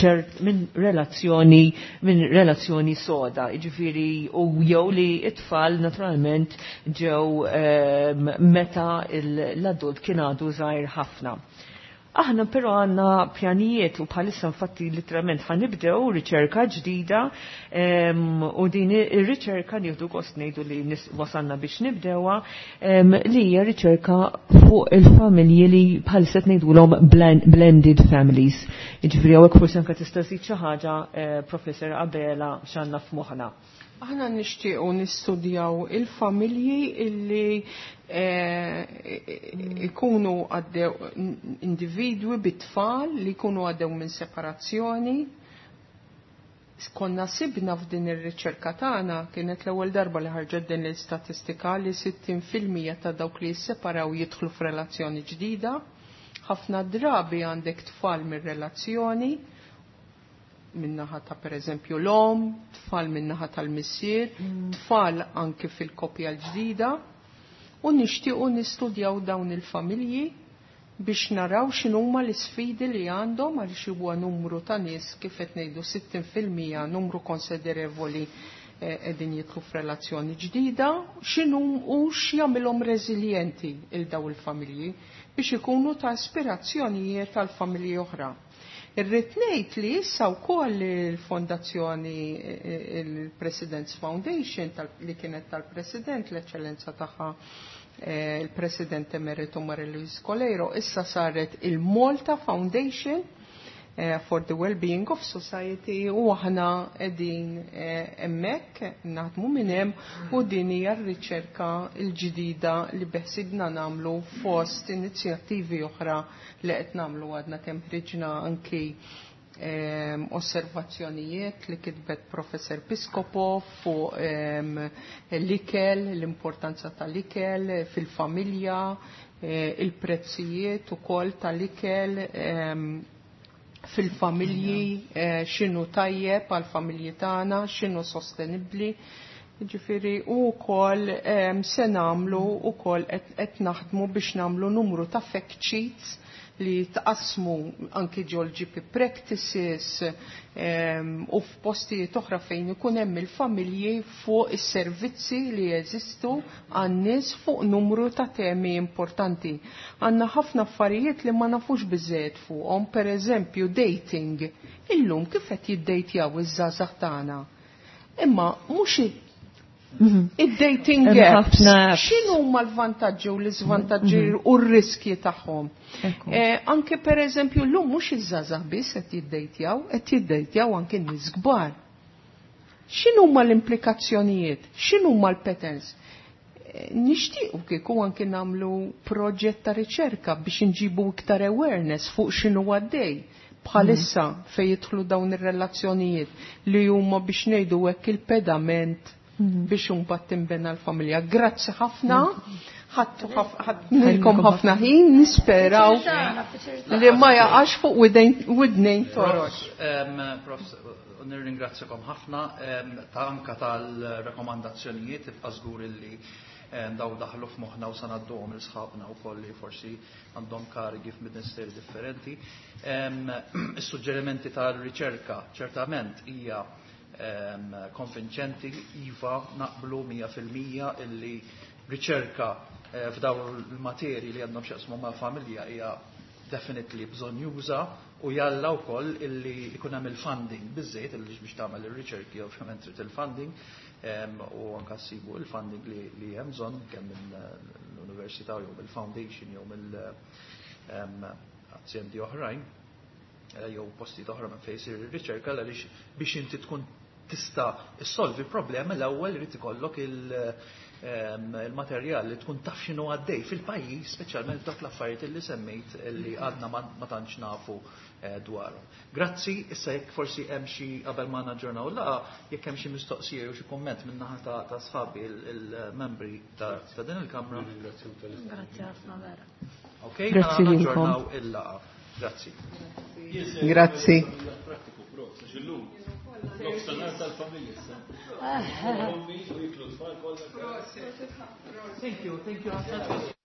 relazzjoni soda, ġifiri u jew li it-tfal naturalment ġew meta l-adult kien għadu żgħir ħafna. Aħna però għandna pjanijiet u bħalissa infatti literalment ħanibdew riċerka ġdida u din ir-riċerka nieħdu gost ngħidu li wasalna biex nibdewha li hija riċerka fuq il-familji li bħalissa ngħidulhom blended families. Jiġifieri hawnhekk forsi anke tista' żid xi ħaġa Professor Abela x'għandna f'moħħna. Aħna nixtiequ nistudjaw il-familji illi ikunu għaddew individwi bit-tfal li jkunu għaddew minn separazzjoni. Konna sibna f'din ir-riċerka tagħna kienet l-ewwel darba li ħarġet din l-istatistika li 60% ta' dawk li jisseparaw jidħlu f'relazzjoni ġdida. Ħafna drabi għandek tfal mir-relazzjoni minnaħa ta' per eżempju l-om, tfal minnaħa tal-missier, tfal anke fil-kopja l-ġdida, u nixtiequ nistudjaw dawn il-familji biex naraw x'inhuma l-isfidi li għandhom għaliex huwa numru ta' nies kif qed ngħidu 60% numru konsiderevoli qegħdin jidħlu f'relazzjoni ġdida, x'inhum u x'jagħmilhom reżiljenti il daw il-familji biex ikunu ta' aspirazzjonijiet tal-familji oħra. Irrid ngħid li issa wkoll il-fondazzjoni il-President's Foundation li kienet tal-President l-eċċellenza tagħha il-President Emerito Marie-Louise Colero issa saret il-Malta Foundation for the Well-Being of Society u aħna qegħdin hemmhekk naħdmu minn hemm u din hija r-riċerka l-ġdida li beħsibna nagħmlu fost inizjattivi oħra li qed nagħmlu għadna kemm ħriġna anki osservazzjonijiet li kitbet Professor Piscopo fuq l-ikel, l-importanza tal-ikel fil-familja, il-prezzijiet ukoll tal-ikel fil-familji, x'inhu tajjeb għall-familji tagħna, x'inhu sostenibbli. Ġifieri u wkoll se nagħmlu wkoll qed naħdmu biex nagħmlu numru ta' fact sheets li tqasmu anki GP practices u f'postijiet oħra fejn ikun hemm il-familji fuq is-servizzi li jeżistu għan-nies fuq numru ta' temi importanti. Għandna ħafna affarijiet li ma nafux biżżejjed fuqhom, pereżempju dating. Illum kif qed jiddejtjaw iż-żgħażagħ tagħna. Imma mhux id-dating gaps, x'inhu huma l-vantaġġi u l-iżvantaġġi u r-riskji tagħhom. Anke pereżempju llum mhux iż-żgħażagħ biss qed jiddejtjaw, qed jiddejtjaw anke nies kbar. X'inhu huma l-implikazzjonijiet? X'inhu huma l-patterns? Nixtiequ kieku anke nagħmlu proġett ta' riċerka biex inġibu iktar awareness fuq x'inhu għaddej bħalissa fejn jidħlu dawn ir-relazzjonijiet li huma biex ngħidu hekk il-pedament biex imbagħad tinbena l-familja. Grazzi ħafna, ħadnilkom ħafna ħin, nisperaw li ma jaqax fuq widnejn toros. Nirringrazzjakom ħafna ta' anka tal-rekomandazzjonijiet ibqa' żgur li daw daħlu f'moħħna u sanaddhom il-sħabna u kolli forsi għandhom karigi f'ministeri differenti. Is-suġġerimenti tal-riċerka ċertament hija konvinċenti, iva naqblu 100% illi riċerka f'daw il-materji li għandhom x'jaqsmu mal-familja hija definitely bżonn juża u jalla wkoll illi jkun hemm il-funding biżżejjed illi biex tagħmel ir-riċerki ovvjament trid il-funding u anke ssibu il-funding li hemm bżonn kemm mill-università jew mill-foundation jew mill-azzjendi oħrajn jew postijiet oħra minn fejn isir ir-riċerka għaliex biex inti tkun tista' issolvi l-problema l-ewwel irid ikollok il-materjal li tkun taf x'inhu għaddej fil-pajjiż, speċjalment dak l-affarijiet li semmejt li għadna ma tantx nafu dwarhom. Grazzi, issa jekk forsi hemm xi qabel ma naġġornaw laqa, jekk hemm xi mistoqsija jew xi kumment min-naħa ta' sħabi il-membri ta' din il-Kamra. Grazzi ħafna vera. Okay, naġġornaw il-laqa. Grazzi. Grazzi. Thank you.